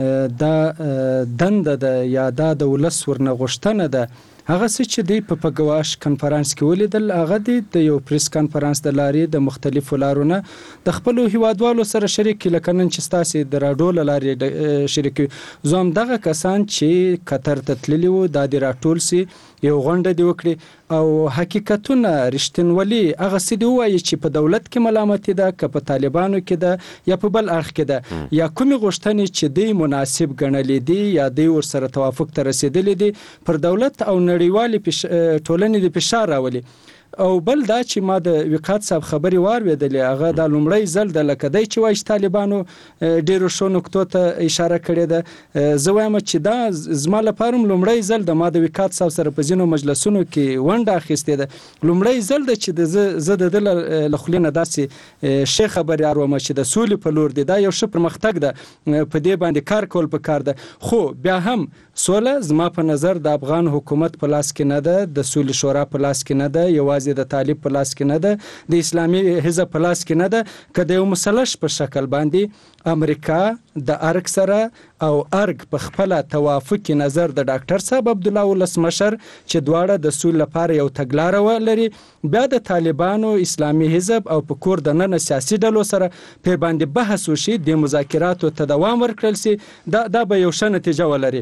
دا دنده ده یا دا د ولس ورنه غوښتنه ده هغه څه چې دی په پګواش کنفرانس کې ولیدل، هغه د یو پریس کنفرانس د لارې د مختلفو لارونه د خپل هیوادوالو سره شریک لکه نن چې تاسو د راډیو لارې شریک زوم دغه کسان چې قطر ته تللی وو د راټول سي یو غونډه دی وکړي او حقیقتونه رښتینولي هغه څه دی وایي چې په دولت کې ملامتي ده که په طالبانو کې ده یا په بل اړخ کې ده یا کومې غوښتنې چې دی مناسب ګڼلې دي یا دی ورسره توافق ته رسیدلی دي پر دولت او نړیوالې ټولنې د فشار راولي. او بل دا چې ما د وقات صاحب خبري وارویدلې هغه د لومړی ځل د لکدی چې وایي طالبانو ډیرو شو نقطو ته اشاره کړې ده. زه وایم چې دا زما لپاره لومړی ځل د ما د وقات صاحب سره په ځینو مجلسونو کې ونډه اخیستې ده، لومړی ځل ده چې زه د لخلینه داسې شی خبري اروم چې د سولې په لور دی. دا یو ښه پرمختګ ده، په دې باندې کار کول پکار ده. خو بیا هم سوله زما په نظر د افغان حکومت په لاس کې نه ده، د سولې شورا په لاس کې نه ده، یوازې د طالب په لاس کې نه ده، د اسلامي حزب په لاس کې نه ده. که د یو مثلث په شکل باندې امریکا د ارګ سره او ارګ په خپل توافقي نظر د ډاکټر صاحب عبد الله ولسمشر چې دواړه د سولې لپاره یو تګلارې ولري، بیا د طالبانو اسلامي حزب او په کور د نن سیاسي ډلو سره په باندې بحث وشي، د مذاکراتو ته دوام ورکړل سي، دا به یو ښه نتیجه ولري.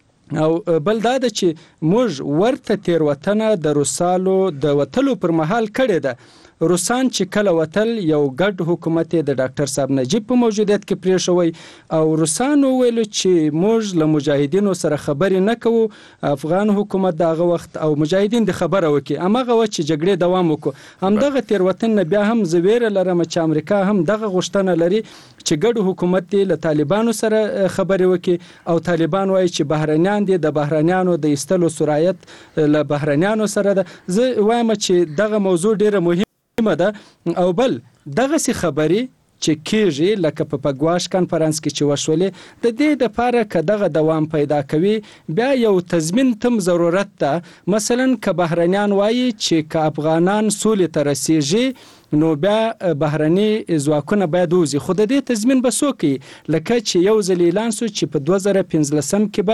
او بل دا ده چې موږ ورته تیروتنه د روسالو د وتلو پر مهال کړې ده. روسان چې کله وتل یو ګډ حکومت د ډاکټر صاحب نجیب په موجودیت کې پریښوي او روسانو ویل چې موږ له مجاهدینو سره خبرې نه کوو، افغان حکومت دغه وخت او مجاهدین د خبره وکي امغه و چې جګړې دوام وکړو. همدغه تیروتنه بیا هم زویره لرم چې امریکا هم دغه غوښتنه لري چې ګډ حکومت دی له طالبانو سره خبرې وکي او طالبان وایي چې بهرنیان دي، د بهرنیانو د ایستلو سرایت له بهرنیانو سره ده. زه وایم چې دغه موضوع ډیره مهمه ده. او بل دغه سی خبري چې کېږي لکه په پګواش کنفرانس کې چې وشولې د دې لپاره که دغه دوام پیدا کوي بیا یو تضمین تم ضرورت ده. مثلا که بهرنیان وایي چې که افغانان سولې ته رسیږي نو بیا بهرني ځواکونه باید وځي، خو د دې تضمین به څوک کوي؟ لکه چې یو ځل اعلان شو چې په 2015 کې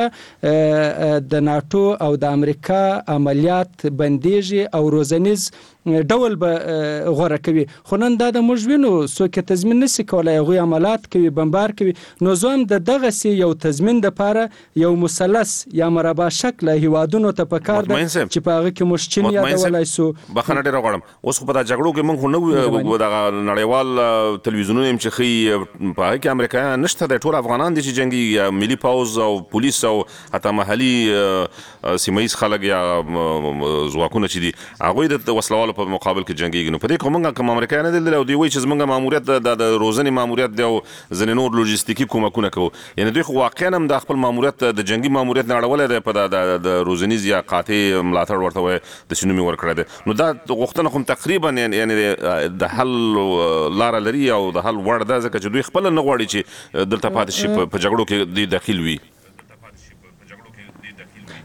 به د ناتو او د امریکا عملیات بندیږي او روزنیز ډول به غوره کوي، خو نن دا د موږ وینو څوک تضمین نشي کولای، هغوی عملیات کوي، بمبار کوي. نو زه هم د دغسې یو تضمین دپاره یو مثلث یا مربع شکله هیوادونو ته پکار ده چې په هغه کې موږ چین یادولی سو. بخښنه ډېره غواړم، اوس خو په دا جګړو کې موږ خو نه دغه نړیوال تلویزیونونه هم چې ښیي په هغې کې امریکایان نشته دی، ټول افغانان دي چې جنګي یا ملي پوځ او پولیس او حتی محلي سیمه ییز خلک یا ځواکونه چې دي هغوی د وسلوالو په مقابل کې جنګیږي. نو په دې کې موږ کوم امریکایان نه دي او دوی وایي چې زموږ ماموریت د روزنې ماموریت دی او ځینې نور لوجستیکي کومکونه کوو، یعنې دوی خو واقعا هم د خپل ماموریت د جنګي ماموریت نه اړولی دی په د روزنیز یا قاطع ملاتړ ورته وایي داسې نوم یې ورکړی دی. نو دا غوښتنه خو تقریبا یعنې د حل لاره لري او د حل وړ ده، ځکه چې دوی خپله نه غواړي چې دلته پاتې شي په جګړو کې دوی دخیل وي.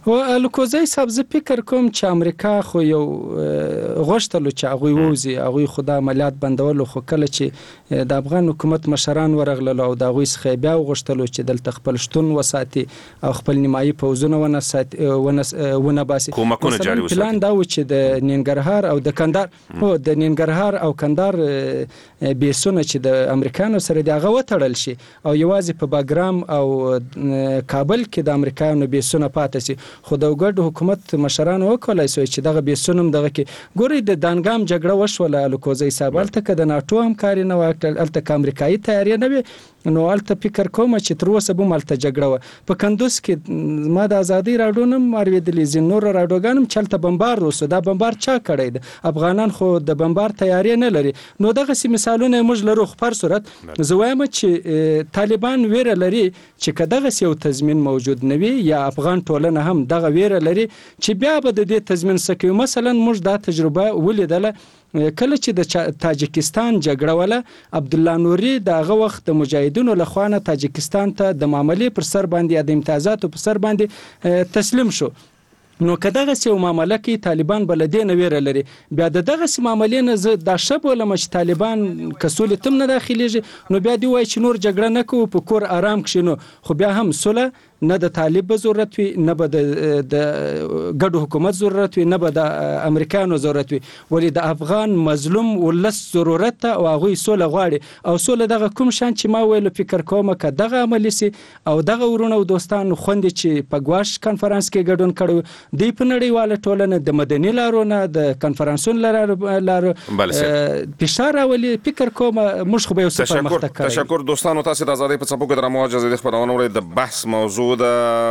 او الکوزی صاحب زه فکر کوم چې امریکا خو یو غوښتلو چې هغوی ووځي، هغوی خو د عملیات بندولو، خو کله چې د افغان حکومت مشران ورغلل او د هغوی څخه بیا وغوښتلو چې دلته خپل شتون وساتي او خپل نیمایي پوځونه ونه باسي. کومکونه جاري وساتي. پلان دا و چې د ننګرهار او د کندهار د ننګرهار او کندهار بیسونه چې د امریکانو سره د هغه وتړل شي او یوازې په باګرام او کابل کې د امریکایانو بیسونه پاتې شي. خو د ګډ حکومت مشران وکولای شي چې دغه بیسونم دغه کې ګوري د دانګام جګړه وشوله الکوزی صاحب، هلته که د ناټو همکاري نه وه، هلته که امریکایي تیاری نه وي، نو هلته فکر کوم چې تر اوسه به هم هلته جګړه وه. په کندوز کې ما د ازادۍ راډیو نه هم اورېدلي، ځینې نور راډیوګان هم چې هلته بمبار وسو. دا بمبار چا کړی دی؟ افغانان خو د بمبار تیاری نه لري. نو دغسې مثالونه موږ لرو. خو پر صورت زه وایم چې طالبان ویره لري چې که دغسې یو تضمین موجود نه وي یا افغان ټولنه هم دغه ویره لري چې بیا به د دې تضمین څه کوي. مثلا موږ دا تجربه ولیدله کله چې د تاجکستان جګړه وله، عبدالله نوري د هغه وخت د مجاهدینو له خوا نه تاجکستان ته د معاملې پر سر باندې یا د امتیازاتو پر سر باندې تسلیم شو. نو که دغسې یو معامله کوي طالبان به له دې نه ویره لري. بیا د دغسې معاملې نه زه دا ښه بولم چې طالبان که سولې ته هم نه داخلېږي، نو بیا دې وایي چې نور جګړه نه کوو، په کور آرام کښېنو. خو بیا هم سوله نه د طالب به ضرورت وي، نه به د ګډو حکومت ضرورت وي، نه به د امریکایانو ضرورت وي. ولې د افغان مظلوم ولس ضرورت ته او هغوی سوله غواړي. او سوله دغه کوم شان چې ما ویلو فکر کوم که دغه عملي سي او دغه ورونه او دوستان خوندې چې په ګواش کنفرانس کې ګډون کړی دوی په نړیواله ټولنه د مدني لارو نه د کنفرانسونو لارو فشار راولي، فکر کوم موږ خو به یو څه پرمختګ کوو. تشکر دوستانو. تاسو د ازادۍ په څپو کې د رامو اجازه د خبرونه وړي د بحث موضوع د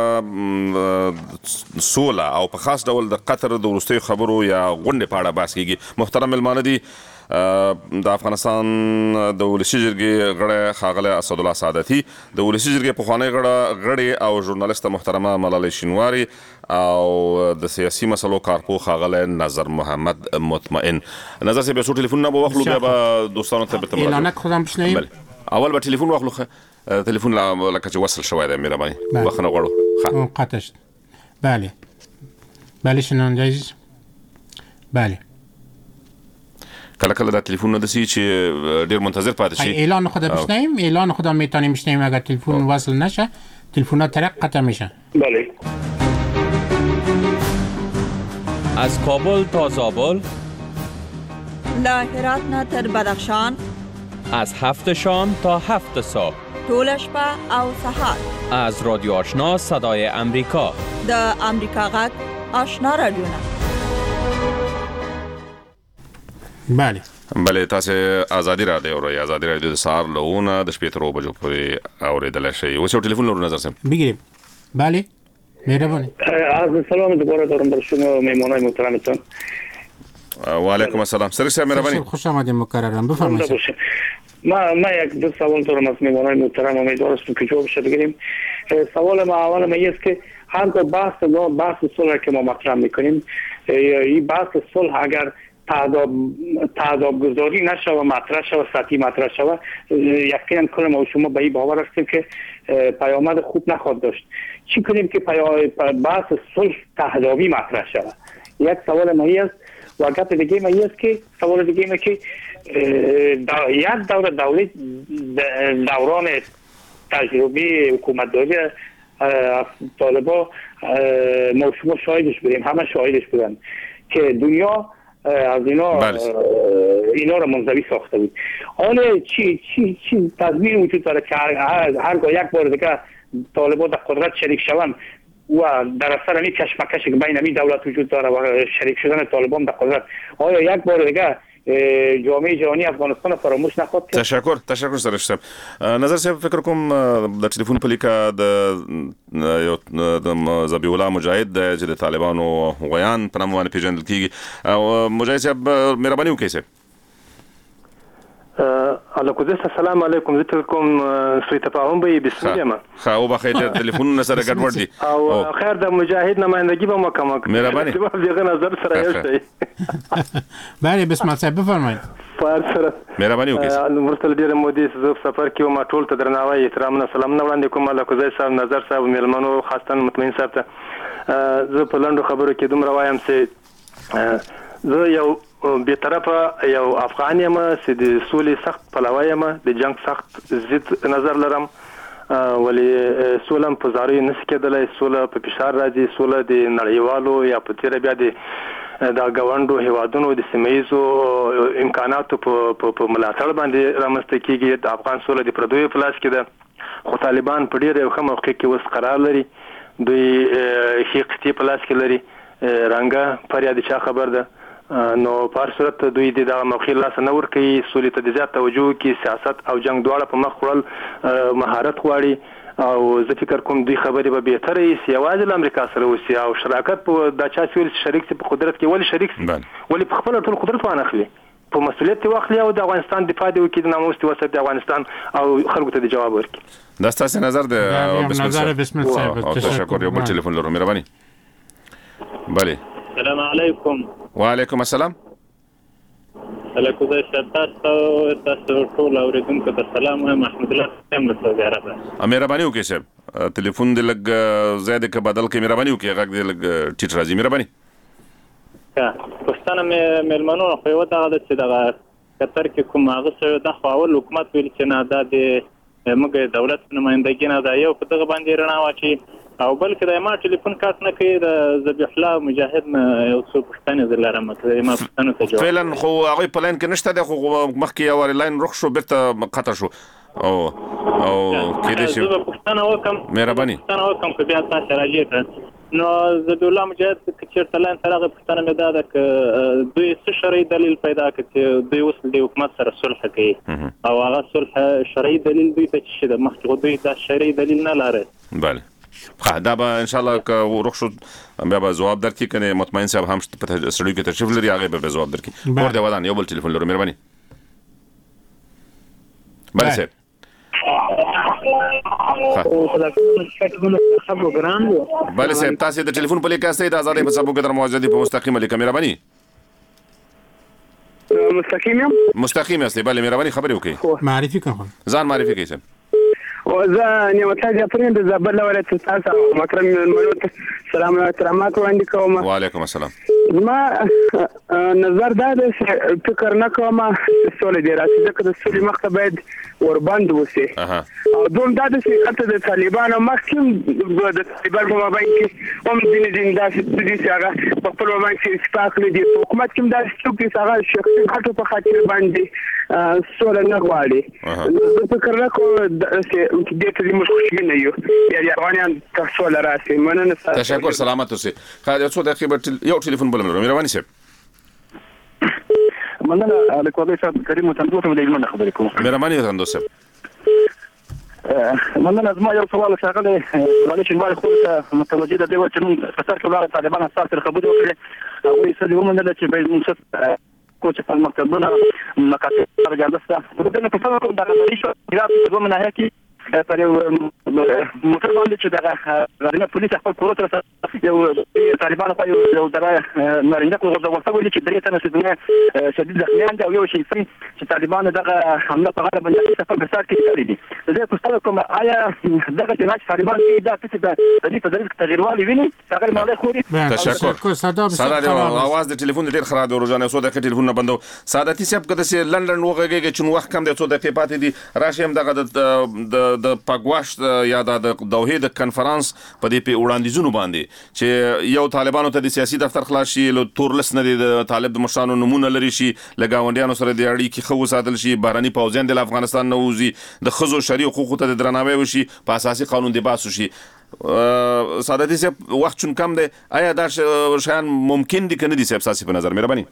سوله او په خاص ډول د قطر د وروستیو خبرو یا غونډې په اړه بحث کیږي. محترم ملمانه دي د افغانستان د ولسي جرګې غړی ښاغلی اسدالله سعادتي، د ولسي جرګې پخوانی غړی او ژورنالیسته محترمه ملالۍ شینواري او د سیاسي مسلو کارپو ښاغلی نظر محمد مطمئن. نظر صاحب یو ټلیفون نه به واخلو، بیا به دوستانو ته به اعلانات خودم بشنویم. اول به ټلیفون واخلو. تلفن لکه چې وصل شوی دی مهرباني بخښنه غواړو. قطع شد. بله شنونده عزیز. بله کله کله دا تلفن دسی چې ډیر منتظر پاتې شي. اعلان خود بشنویم. اعلان خود میتونیم بشنویم اگر تلفن وصل نشه. تلفنات طرق قطع میشه. بله. از کابل تا زابل، له هرات نه تر بدخشان، از 7 شام تا 7 صبح، طول شپه او سحر، از رادیو آشنا صدای امریکا، د امریکا غږ آشنا رادیو. بله تاسو ازادي رادیو او ازادي رادیو د سهار له 9 د شپې تر 9 بجو پورې اوریدلای شئ. اوس یو ټلیفون لرو نظر صاحب بگیریم. بله مهربانی. عرض سلام دوباره دارم بر شما مهمانای محترمتون. و علیکم السلام. سر سیاه مهربانی. خوش آمدید مکررم. بفرمایید. ما یک دو سوال دارم از مهمانای محترم، امیدوارم که جوابش بدیم. سوال ما اول ما است که هر بحث صلح که ما مطرح میکنیم، این بحث صلح اگر تعداد گذاری نشه و مطرح شود، سطحی مطرح شود، یقینا کل ما و شما به این باور هستیم که پیامد خوب نخواهد داشت. چی کنیم که بحث صلح تهدابی مطرح شود؟ یک سوال ما است. و گپ دیگه ما است که سوال دیگه ما که یک دوران تجربی حکومتداری طالبان ما شما شاهدش بودیم، همه شاهدش بودن که دنیا از اینا را منزوی ساخته بود. حالا چی تضمین وجود داره که هرگاه یک بار دیگه طالبان در قدرت شریک شوند و در اثر این کشمکش که بین این دولت وجود داره و شریک شدن طالبان در قدرت، آیا یک بار دیگه جامعه جهانی افغانستان فراموش نخواهد کرد؟ تشکر سرش صاحب. نظر صاحب فکر کوم د ټلیفون په لیکه د ذبیح الله مجاهد چې د طالبانو غویان په نامه باندې پیژندل کیږي. مجاهد صاحب مهرباني وکړئ صاحب. الکوزه السلام علیکم. زه کوم سوی تفاهم به بسم الله ما خو به خیر ټلیفون سره ګډوډ دي او خیر د مجاهد نمائندگی به مکمل مهرباني دغه نظر سره یو شي. بله بسم الله صاحب بفرمایئ. سره مهرباني وکړئ. مرتل ډیر مودي زه سفر کې ما ټول ته درناوی احترام نه سلام نه وړاندې کوم. الکوزه صاحب، نظر صاحب، ملمنو خاصتن مطمئن صاحب ته زه په لنډو خبرو کې دومره وایم چې زه یو به طرفه یو افغان یم چې د سولې سخت پلوی یم، د جنگ سخت ضد نظر لرم، ولی سوله په زاریو نشي کېدلی، سوله په فشار راځي، سوله د نړیوالو یا په تیره بیا د غونډو هیوادونو د سیمایزو امکاناتو په ملاتړ باندې رامنځته کیږي. د افغان سوله د پردیو په لاس کې ده، خو طالبان په ډیر یو ښه موقع کې اوس قرار لري، دوی ښې قطعې په لاس کې لري، رنګه پر یاد چا خبر ده. نو په هر صورت دوی د دغه موقع لاس نه ورکوي، سولې ته د زیات توجه کوي، سیاست او جنگ دواړه په مخ وړل مهارت غواړي او زه فکر کوم دوی خبرې به بهتره وي یوازې له امریکا سره وسی او شراکت په دا چا چې ویل شریک سي په قدرت کې ولې شریک سي ولې په خپل ټول قدرت وانخلي، په مسؤلیت واخلي او د افغانستان دفاع دی وکړي، د ناموس وسط د افغانستان او خلکو ته د جواب ورکړي. دا ستاسو نظر ده؟ نظر بسم الله. تشکر. یو بل ټلیفون لرو، مهرباني. بله. السلام علیکم. وعلیکم السلام. علیکم السلام. تاسو ټول اوریدونکو ته سلام وایم. محمد الله سم له سعودي عربستان. مهرباني وکړئ صاحب، ټلیفون دې لګ زیاده کې بدل کې مهرباني وکړئ، غږ دې لګ ټیټ راځي، مهرباني. پښتانه مېلمنو خو یو دا چې دغه قطر کې کوم هغه څه د خپل حکومت ویل چې نه د موږ دولت نمائندګي نه دا یو په دغه باندې رڼا واچي او بلکې د ما ټلیفون کارت نه کوي د ذبیح الله مجاهد نه یو څو پښتنه زلارم ته ما پښتنه ته جواب فعلا خو هغه پلان کې نشته د خو مخکې یو لاین رخ شو بیرته قطع شو او کېدې شي پښتنه وکم مهرباني پښتنه وکم که بیا تاسو راځي نو ذبیح الله مجاهد چې تلان سره پښتنه مې دا د دوی څه شرعي دلیل پیدا کړ چې دوی وصل د حکومت سره صلح کوي او هغه صلح شرعي دلیل دوی ته چې د مخکې دوی دا شرعي دلیل نه لري. بله دا به ان شاء الله که رخ شو بیا به جواب درکې کنه مطمئن صاحب هم په سړیو کې تشریف لري هغه به جواب درکې. ور دی ودان یو بل ټلیفون لرو مهرباني. بله صاحب بله صاحب تاسو د ټلیفون په لیکه استئ د آزادۍ په سبو کې در موجودي په مستقیم لیکه مهرباني. مستقیم است بله مهرباني خبرې وکړئ. معرفي کوم ځان معرفي کړئ صاحب. وزه نعمت الله جعفرین د زابل ولایت تاسو مکرم ملوت سلام او احترامات وړاندې کوم. وعلیکم السلام. ما نظر دا چې فکر نه کوم سولې دی راځي ځکه د سولې مخ ته باید وربند وسی او دوم دا چې کته د طالبانو مخکیم د طالبانو په مابین کې هم دین دا چې هغه په خپل مابین کې اتفاق لري حکومت کوم دا چې هغه شخصي ګټو په خاطر باندې سولې نه غواړي. زه فکر نه کوم چې دې ته موږ خوشبینه یو یا افغانان تاسو لراسي مننه. تشکر سلامت اوسئ. خا څو دقیقې یو ټلیفون بل مهرباني صاحب. مننه لیکوال صاحب کریم وطندو ته د ایمان خبرې کوم. مهرباني وطندو صاحب. مننه زما یو سوال شاغله ولې چې موږ خو متوجه ده چې موږ په سر کې لاره طالبان سره خبرې وکړي او یې څه ومنل چې به موږ کوچ په مکتبونه مکاتب راځي دا په څه کوم دا شو چې ومنه هکي پر یو موټر باندې چې دغه غرینه پولیس خپل کور ته یو طالبان په یو دغه نارینه کو د ورته ویل چې درې تنه سیدنه شدید ځخمیان دي او یو شي چې طالبان دغه حمله په غره باندې په بسات کې کړی دي. زه تاسو کوم آیا دغه چې طالبان دا څه د دې په ځای تغییروالي ویني څنګه مالې خوري. تشکر. ساده اواز د ټلیفون ډیر خراب دی روزانه سو د ټلیفون نه بندو سادتي صاحب کده سي لندن وغږیږي چې وخت کم دی څو دقیقې پاتې دي راشم دغه د پاګواش یا د دوحې د کنفرانس په دې په وړاندیزونو باندې چې یو طالبانو ته د سیاسي دفتر خلاص شي له تورلس نه د طالب د مشرانو نمونه لري شي لګاونډیانو سره د اړیکې خو ساتل شي بهرني پوځیان د افغانستان نه وځي د خزو شری حقوقو ته درناوی وشي په اساسي قانون دی باسو شي. سادتي صاحب وخت چون کم دی آیا دا شان ممکن دي کنه دي صاحب اساسي په نظر مهرباني.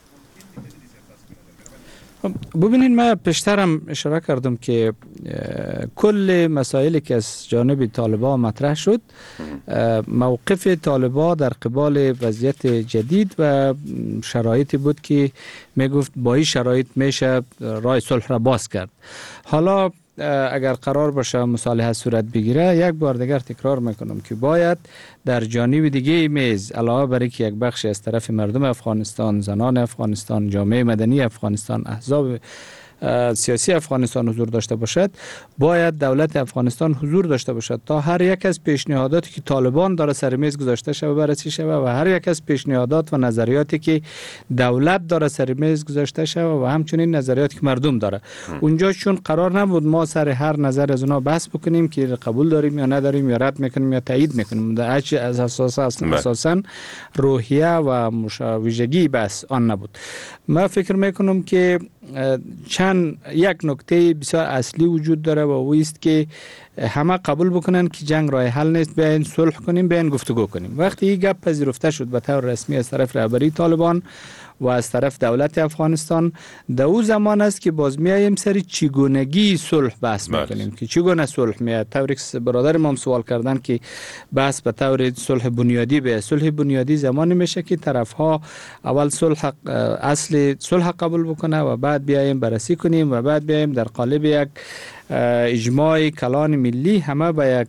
ببینید من پیشترم اشاره کردم که کل مسائلی که از جانب طالبان مطرح شد موقف طالبان در قبال وضعیت جدید و شرایطی بود که میگفت با این شرایط میشه راه صلح را باز کرد. حالا اگر قرار باشه مصالحه صورت بگیره یک بار دیگر تکرار میکنم که باید در جانب دیگه میز علاوه بر اینکه یک بخش از طرف مردم افغانستان، زنان افغانستان، جامعه مدنی افغانستان، احزاب سیاسی افغانستان حضور داشته باشد، باید دولت افغانستان حضور داشته باشد تا هر یک از پیشنهاداتی که طالبان داره سر میز گذاشته شود بررسی شود و هر یک از پیشنهادات و نظریاتی که دولت داره سر میز گذاشته شود و همچنین نظریاتی که مردم داره. اونجا چون قرار نبود ما سر هر نظر از اونها بحث بکنیم که قبول داریم یا نداریم یا رد میکنیم یا تایید میکنیم. در از اساسا روحیه و ویژگی بس آن نبود. ما فکر میکنم که یک نکته بسیار اصلی وجود داره و او است که همه قبول بکنن که جنگ راه حل نیست، بیاین صلح کنیم، بیاین گفتگو کنیم. وقتی این گپ پذیرفته شد به طور رسمی از طرف رهبری طالبان و از طرف دولت افغانستان، در او زمان است که باز میایم سری چگونگی صلح بحث میکنیم که چگونه صلح میاد. طوری که برادر ما سوال کردن که بحث به طور صلح بنیادی به صلح بنیادی زمانی میشه که طرف ها اول صلح اصل صلح قبول بکنه و بعد بیایم بررسی کنیم و بعد بیایم در قالب یک اجماع کلان ملی همه به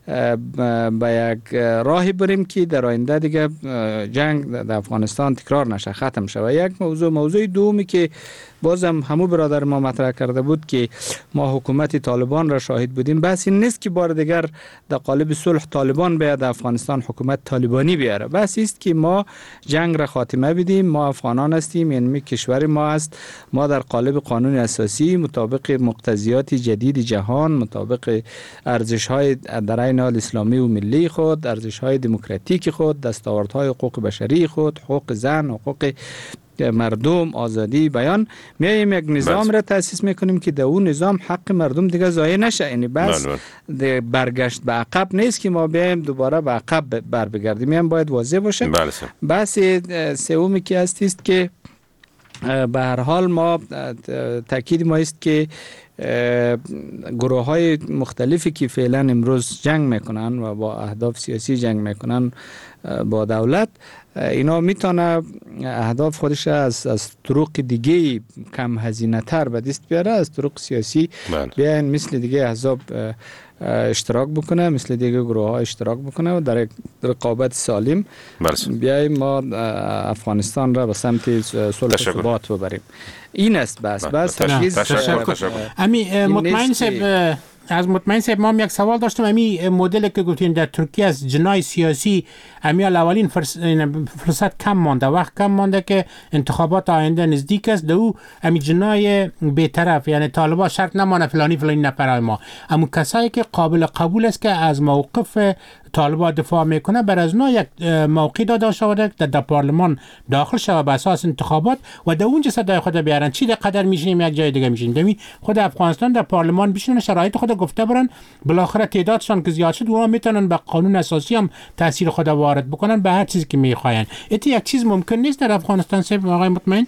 یک راهی بریم که در آینده دیگه جنگ در افغانستان تکرار نشه، ختم شه. یک موضوع دومی که بازم همو برادر ما مطرح کرده بود که ما حکومت طالبان را شاهد بودیم، بس این نیست که بار دیگر در قالب صلح طالبان بیاد افغانستان حکومت طالبانی بیاره، بس است که ما جنگ را خاتمه بدیم. ما افغانان هستیم، یعنی کشور ما است، ما در قالب قانون اساسی مطابق مقتضیات جدید جهان، مطابق ارزش‌های در عین حال اسلامی و ملی خود، ارزش‌های دموکراتیک خود، دستاوردهای حقوق بشری خود، حقوق زن، حقوق مردم، آزادی بیان، میایم یک نظام را تأسیس میکنیم که در اون نظام حق مردم دیگه ضایع نشه. یعنی بس برگشت به عقب نیست که ما بیایم دوباره به عقب بر بگردیم، میایم باید واضح باشه. بس سومی که است که به هر حال ما تاکید ما است که گروه های مختلفی که فعلا امروز جنگ میکنن و با اهداف سیاسی جنگ میکنن با دولت، اینا میتونه اهداف خودش از طرق دیگه کم هزینه تر به دست بیاره، از طرق سیاسی بیاین مثل دیگه احزاب اشتراک بکنه، مثل دیگه گروه ها اشتراک بکنه و در رقابت سالم بیاییم ما افغانستان را به سمت صلح و ثبات ببریم. این است بس تشکر. امی مطمئن صاحب، از مطمئن صاحب ما هم یک سوال داشتم. امی مدل که گفتین در ترکیه از جنای سیاسی، امی اولین فرصت کم مانده، وقت کم مانده که انتخابات آینده نزدیک است، دو امی جنای بی‌طرف یعنی طالبان شرط نمانه فلانی نفرای ما، اما کسایی که قابل قبول است که از موقف طالبان دفاع میکنه بر از نوع یک موقع داده شده که در پارلمان داخل شود به اساس انتخابات و در اونجا صدای خود بیارن. چی قدر میشینیم یک جای دیگه میشینیم، دمی خود افغانستان در پارلمان بشینن، شرایط خود گفته برن، بالاخره تعدادشان که زیاد شد و میتونن به قانون اساسی هم تاثیر خود وارد بکنن به هر چیزی که میخواین. ایتی یک چیز ممکن نیست در افغانستان صاحب آقای مطمئن؟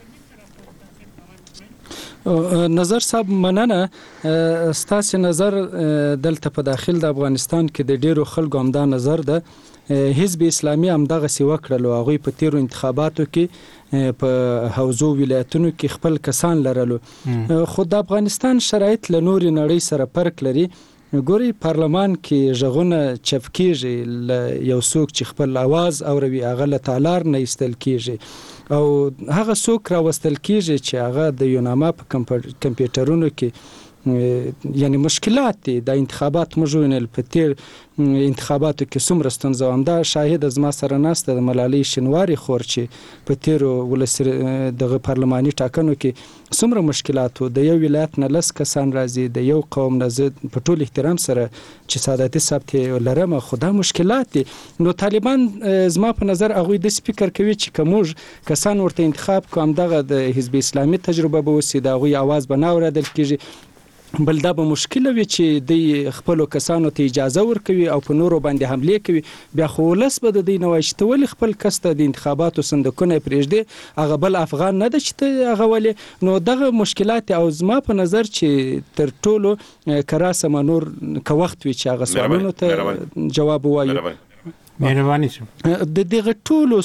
نظر صاحب مننه. ستاسو نظر دلته په داخل د افغانستان کې د ډیرو خلکو هم دا نظر ده. حزب اسلامي هم دغه سی وکړل او هغه په تیرو انتخاباتو کې په حوزو ولایتونو کې خپل کسان لرلو. خو د افغانستان شرایط له نوري نړۍ سره فرق لري. ګوري پارلمان کې ژغونه چفکیږي، یو څوک چې خپل आवाज اوروي هغه له تالار نه ایستل کیږي او هغه څوک راوستل کیږي چې هغه د یوناما په کمپیوټرونو کې یعنی مشکلات دي. د انتخابات مجونل په تیر انتخاباتو کې څومره ستونزه هم ده. شاهد از ما سره ناسته د ملالۍ شنواري خور چې په تیرو ولس دغه پارلماني ټاکنو کې څومره مشکلات وو. د یو ولایت نه لس کسان راځي، د یو قوم نه زه په ټول احترام سره چې سعادتي ثبت لرم، خو دا مشکلات دي. نو طالبان زما په نظر هغوی د فکر کوي چې کومج کسان ورته انتخاب کوم دغه د حزب اسلامي تجربه به وسی، د هغوی आवाज به نه اوریدل کیږي. بل دا به مشکل وي چې د خپل کسانو ته اجازه ورکوي او په نورو باندې حمله کوي. بیا خو ولس به د دې نوای چې ولې خپل کس ته د انتخاباتو صندوقونه پرېږدي، هغه بل افغان نه ده چې هغه ولې. نو دغه مشکلات او زما په نظر چې تر ټولو کراسه نور که وخت وي چې هغه سوالونو ته جواب ووایو. مهرباني شو د دې ټولو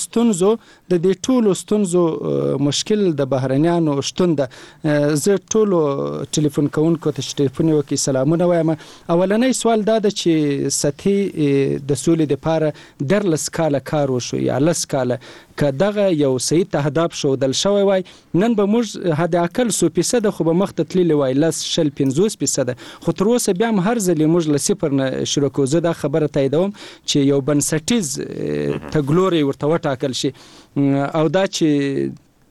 ستونزو مشکل د بهرنیانو شتون ده. زه ټولو ټلیفون کوونکو ته ټلیفون وکي سلامونه وایم. اولنی سوال دا ده چې سطحي د سولې لپاره درلس کاله کار وشو یا لس کاله که دغه یو صحیح تهداب شو دل شوی وای نن به موږ حد اقل 100% خو به مخ ته تللی وای لس شل 50% خو تر اوسه بیا هم هر ځلې موږ له صفر نه شروع کوو. زه دا خبره تاییدوم چې یو بنسټیز تګلوري ورته وټاکل شي او دا چې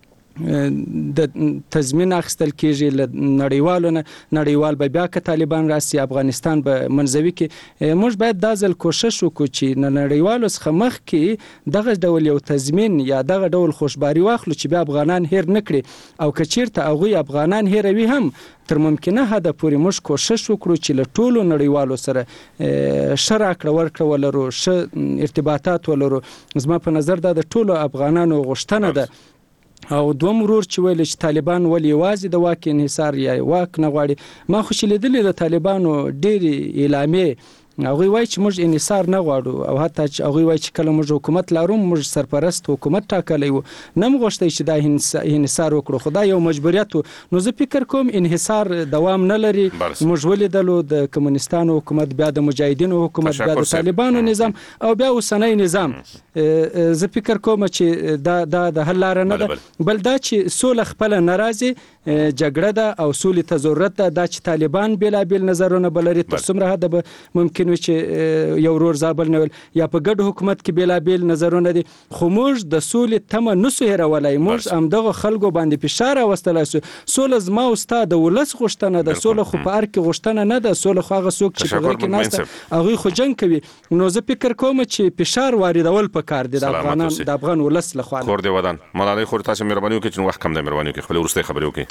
د تضمین اخیستل کېږي له نړیوالو نه نړیوال به بیا که طالبان راسي افغانستان به منځوي کې موږ باید دا ځل کوشش وکړو چې نړیوالو څخه مخکې دغه ډول یو تضمین یا دغه ډول خوشباري واخلو چې بیا افغانان هیر نه کړي او که چیرته هغوی افغانان هیروي هم تر ممکنه حده پورې موږ کوشش وکړو چې له ټولو نړیوالو سره ښه راکړه ورکړه ولرو ښه ارتباطات ولرو. زما په نظر دا د ټولو افغانانو غوښتنه ده. او دوم ورور چې ویل چې طالبان ولې یوازې د واک انحصار یا واک نه غواړي ما خو چې لیدلې د طالبانو ډېرې اعلامیې هغوی وایي چې موږ انحصار نه غواړو او حتی چې هغوی وایي چې کله موږ حکومت لرو موږ سرپرست حکومت ټاکلی و نه م غوښتی چې دا انحصار وکړو خو دا یو مجبوریت و. نو زه فکر کوم انحصار دوام نه لري. موږ ولیدلو د کمونستانو حکومت بیا د مجاهدینو حکومت بیا د طالبانو نظام او بیا اوسنی نظام. زه فکر کوم چې دا د حل لاره نه ده بل دا چې سوله خپله نه راځي جګړه ده او سولې ته ضرورت ده. دا چې طالبان بېلابېل نظرونه به لري تر څومره حده به ممکن وي چې یو ورور زابل نه ویل یا په ګډ حکومت کې بېلابېل نظرونه دي خو موږ د سولې تمه نسو هېرولی. موږ همدغه خلکو باندې فشار راوستلی سو. سوله زما او ستا د ولس غوښتنه ده. سوله خو په هر کې غوښتنه نه ده. سوله خو هغه څوک چې په غره کې ناسته هغوی خو جنګ کوي. نو زه فکر کوم چې فشار واردول پکار دي د افغان ولس لخوا. خور دی ودان ملالۍ خور تاسو مهرباني وکړئ چې وخت کم دی مهرباني وکړئ خپل وروستۍ خبرې وکړئ.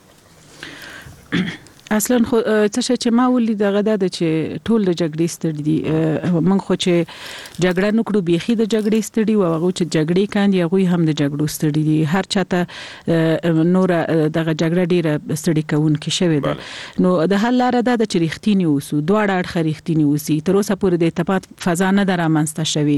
اصلا خو څه چې ما ولید دغه د چې ټول د جګړې ستړي دي. موږ خو چې جګړه نکړو بيخي د جګړې ستړي او هغه چې جګړې کاندي هغه هم د جګړو ستړي دي. هر چاته نور دغه جګړه ډیره ستړي کوونکې شوې ده. نو د حل لاره ده چې رښتینی اوسو دواړه اړخ رښتینی اوسي. تر اوسه پورې د اتفاق فضا نه ده رامنځته شوې.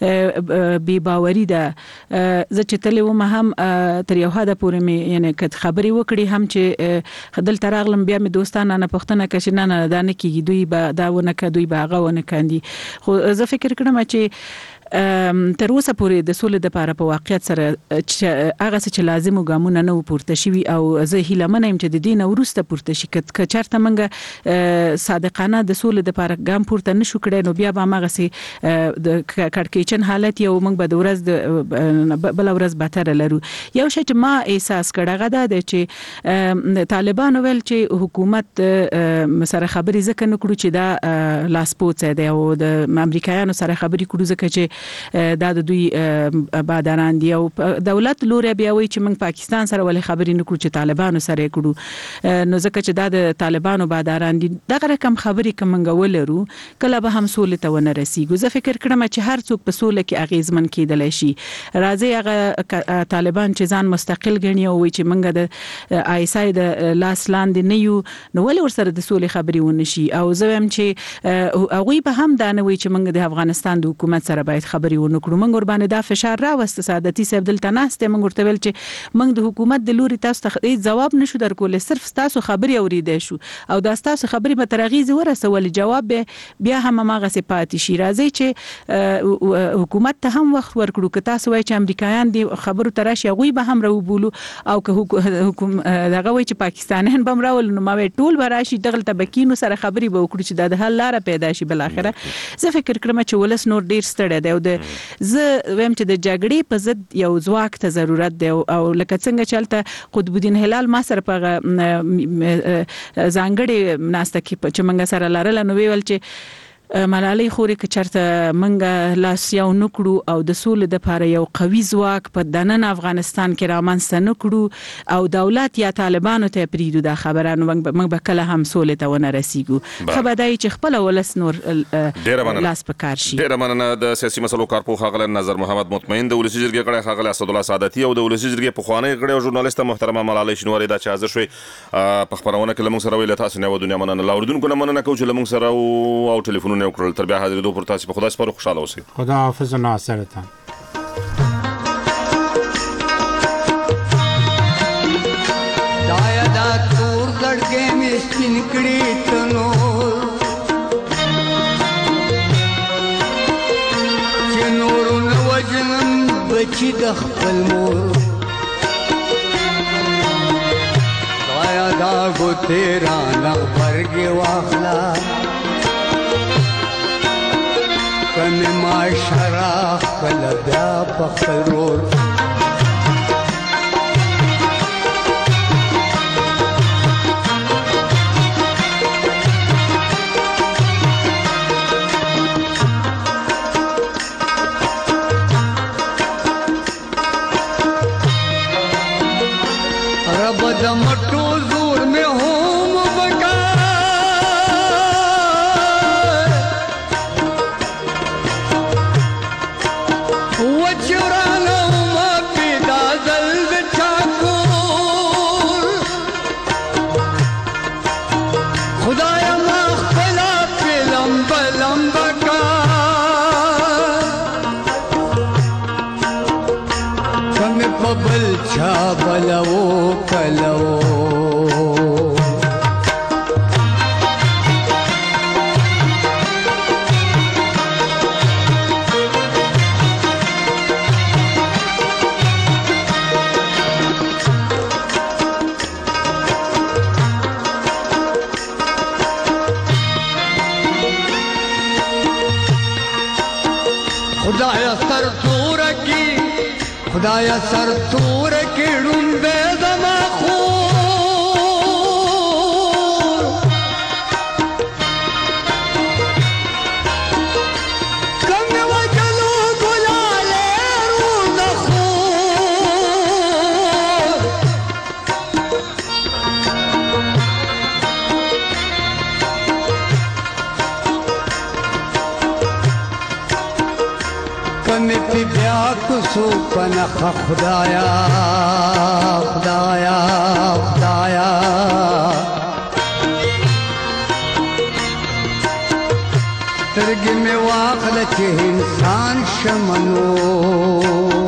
بې باوري ده. زه چې تلې وم هم تر یو حده پورې مې یعنی که خبرې وکړي هم چې دلته راغلم بیا دوستانه نه پښتنه کښ نه دا نه کیږي دوی به دا ونه ک دوی به هغه ونه کاندي. خو زه فکر کړم چې تر اوسه پورې د سولې لپاره په واقعیت سره هغه څه چې لازم ګامونه نه پورته شي او زه هیله منم چې د دین وروسته پورته شي که چرته منګه صادقانه د سولې لپاره ګام پورته نشو کړی نو بیا به هغه سي د کړکېچن حالت یو موږ به د ورځ بل ورځ بهتر لرو. یو شی چې ما احساس کړه دا د چې طالبان ویل چې حکومت سره خبرې ځکه نکړو چې دا لاسپوڅ دی او د امریکایانو سره خبرې کړو ځکه چې دا د دوی بادران دي او دولت لوري بیا وی چې موږ پاکستان سره ولې خبرې نکړو چې طالبانو سره کړو نو ځکه چې دا د طالبانو بادران دي دغه رقم خبرې کومنګ ولرو کله به هم سولې ته ونه رسیږو. زه فکر کړم چې هر څوک په سولې کې اغیزمن کېدل شي. راځي هغه طالبان چې ځان مستقل ګڼي او وی چې موږ د آیسای د لاس لاندې نه یو نو ولې ورسره د سولې خبرې ونشي. او زه هم چې هغه به هم دا نه وی چې موږ د افغانستان د حکومت سره باید خبرې ونکړو. موږ ور باندې دا فشار راوست سعادتي صاحب دلته ناشته موږ ورته ویل چې موږ د حکومت د لوري تاسو ته جواب نشو درکول صرف تاسو خبرې اوریدې شو او دا تاسو خبرې به ترغیز ورسول جواب بیا هم ماغه سپاتې شي. راځي چې حکومت ته هم وخت ورکړو که تاسو وایي چې امریکایان دی خبرو تراشي غوي به هم راو بولو او که حکومت دغه وایي چې پاکستانیان بم راول نو ما وی ټول براشي دغه تبکینو سره خبرې به وکړو چې د حل لاره پیدا شي. بل اخره زه فکر کړم چې ولس نور ډیر ستړی دی او زه ویم چې د جګړې په ضد یو ځواک ته ضرورت دی او لکه څنګه چلته قطب الدین هلال ما سره په ځانګړي ناسته کې چې منګه سره لارل نو ویل چې ملالۍ خوري که چرته منګه لاس یو نکړو او د سولې د لپاره یو قوي ځواک په دنن افغانستان کې رامنځته نکړو او دولت یا طالبانو ته پریدو دا خبره نو موږ به کله هم سولې ته ونه رسیږو. خبردای چې خپل ولس نور لاس په کار شي. ډیره مننه د سیاسي مسلو کارپوه خاغله نظر محمد مطمئن د ولسی جرګې کړه خاغله اسد الله سعادتي او د ولسی جرګې په خوانی کړه او ژورنالیست محترمه ملالۍ شنواری دا چې حاضر شوي په خبرونه کې لمون سره ویل تاسو نه و دنیا مننه لاوردونکو نه مننه کوم چې لمون سره او ټلیفون تلفونونه وکړل. تر بیا حاضرېدو پر تاسو په خدای سپارو، خوشاله اوسئ. خدا حافظ و ناصرتان. دایا دا تور زړګې مې سپین کړي تنور چې نور نه وجنم بچي د خپل مور. دایا دا ګوتې رانه غبرګې واخله کمې معاشره خپله بیا په خپل رور. मटो जोर में होम बका वो चुराना उमा पिदा जल्द ठाकुर खुदाया मखला पे लंबा लंबा का कमे पबल छा बलवो कलो खुदाया सर तूर की खुदाया सर तूर की रुंबे दमा खूर कम वजलू गुलाले रूद खूर कमिति ब्या कुसु पनख खुदाया खुदाया खुदाया तरग में वाखल के इंसान शमनो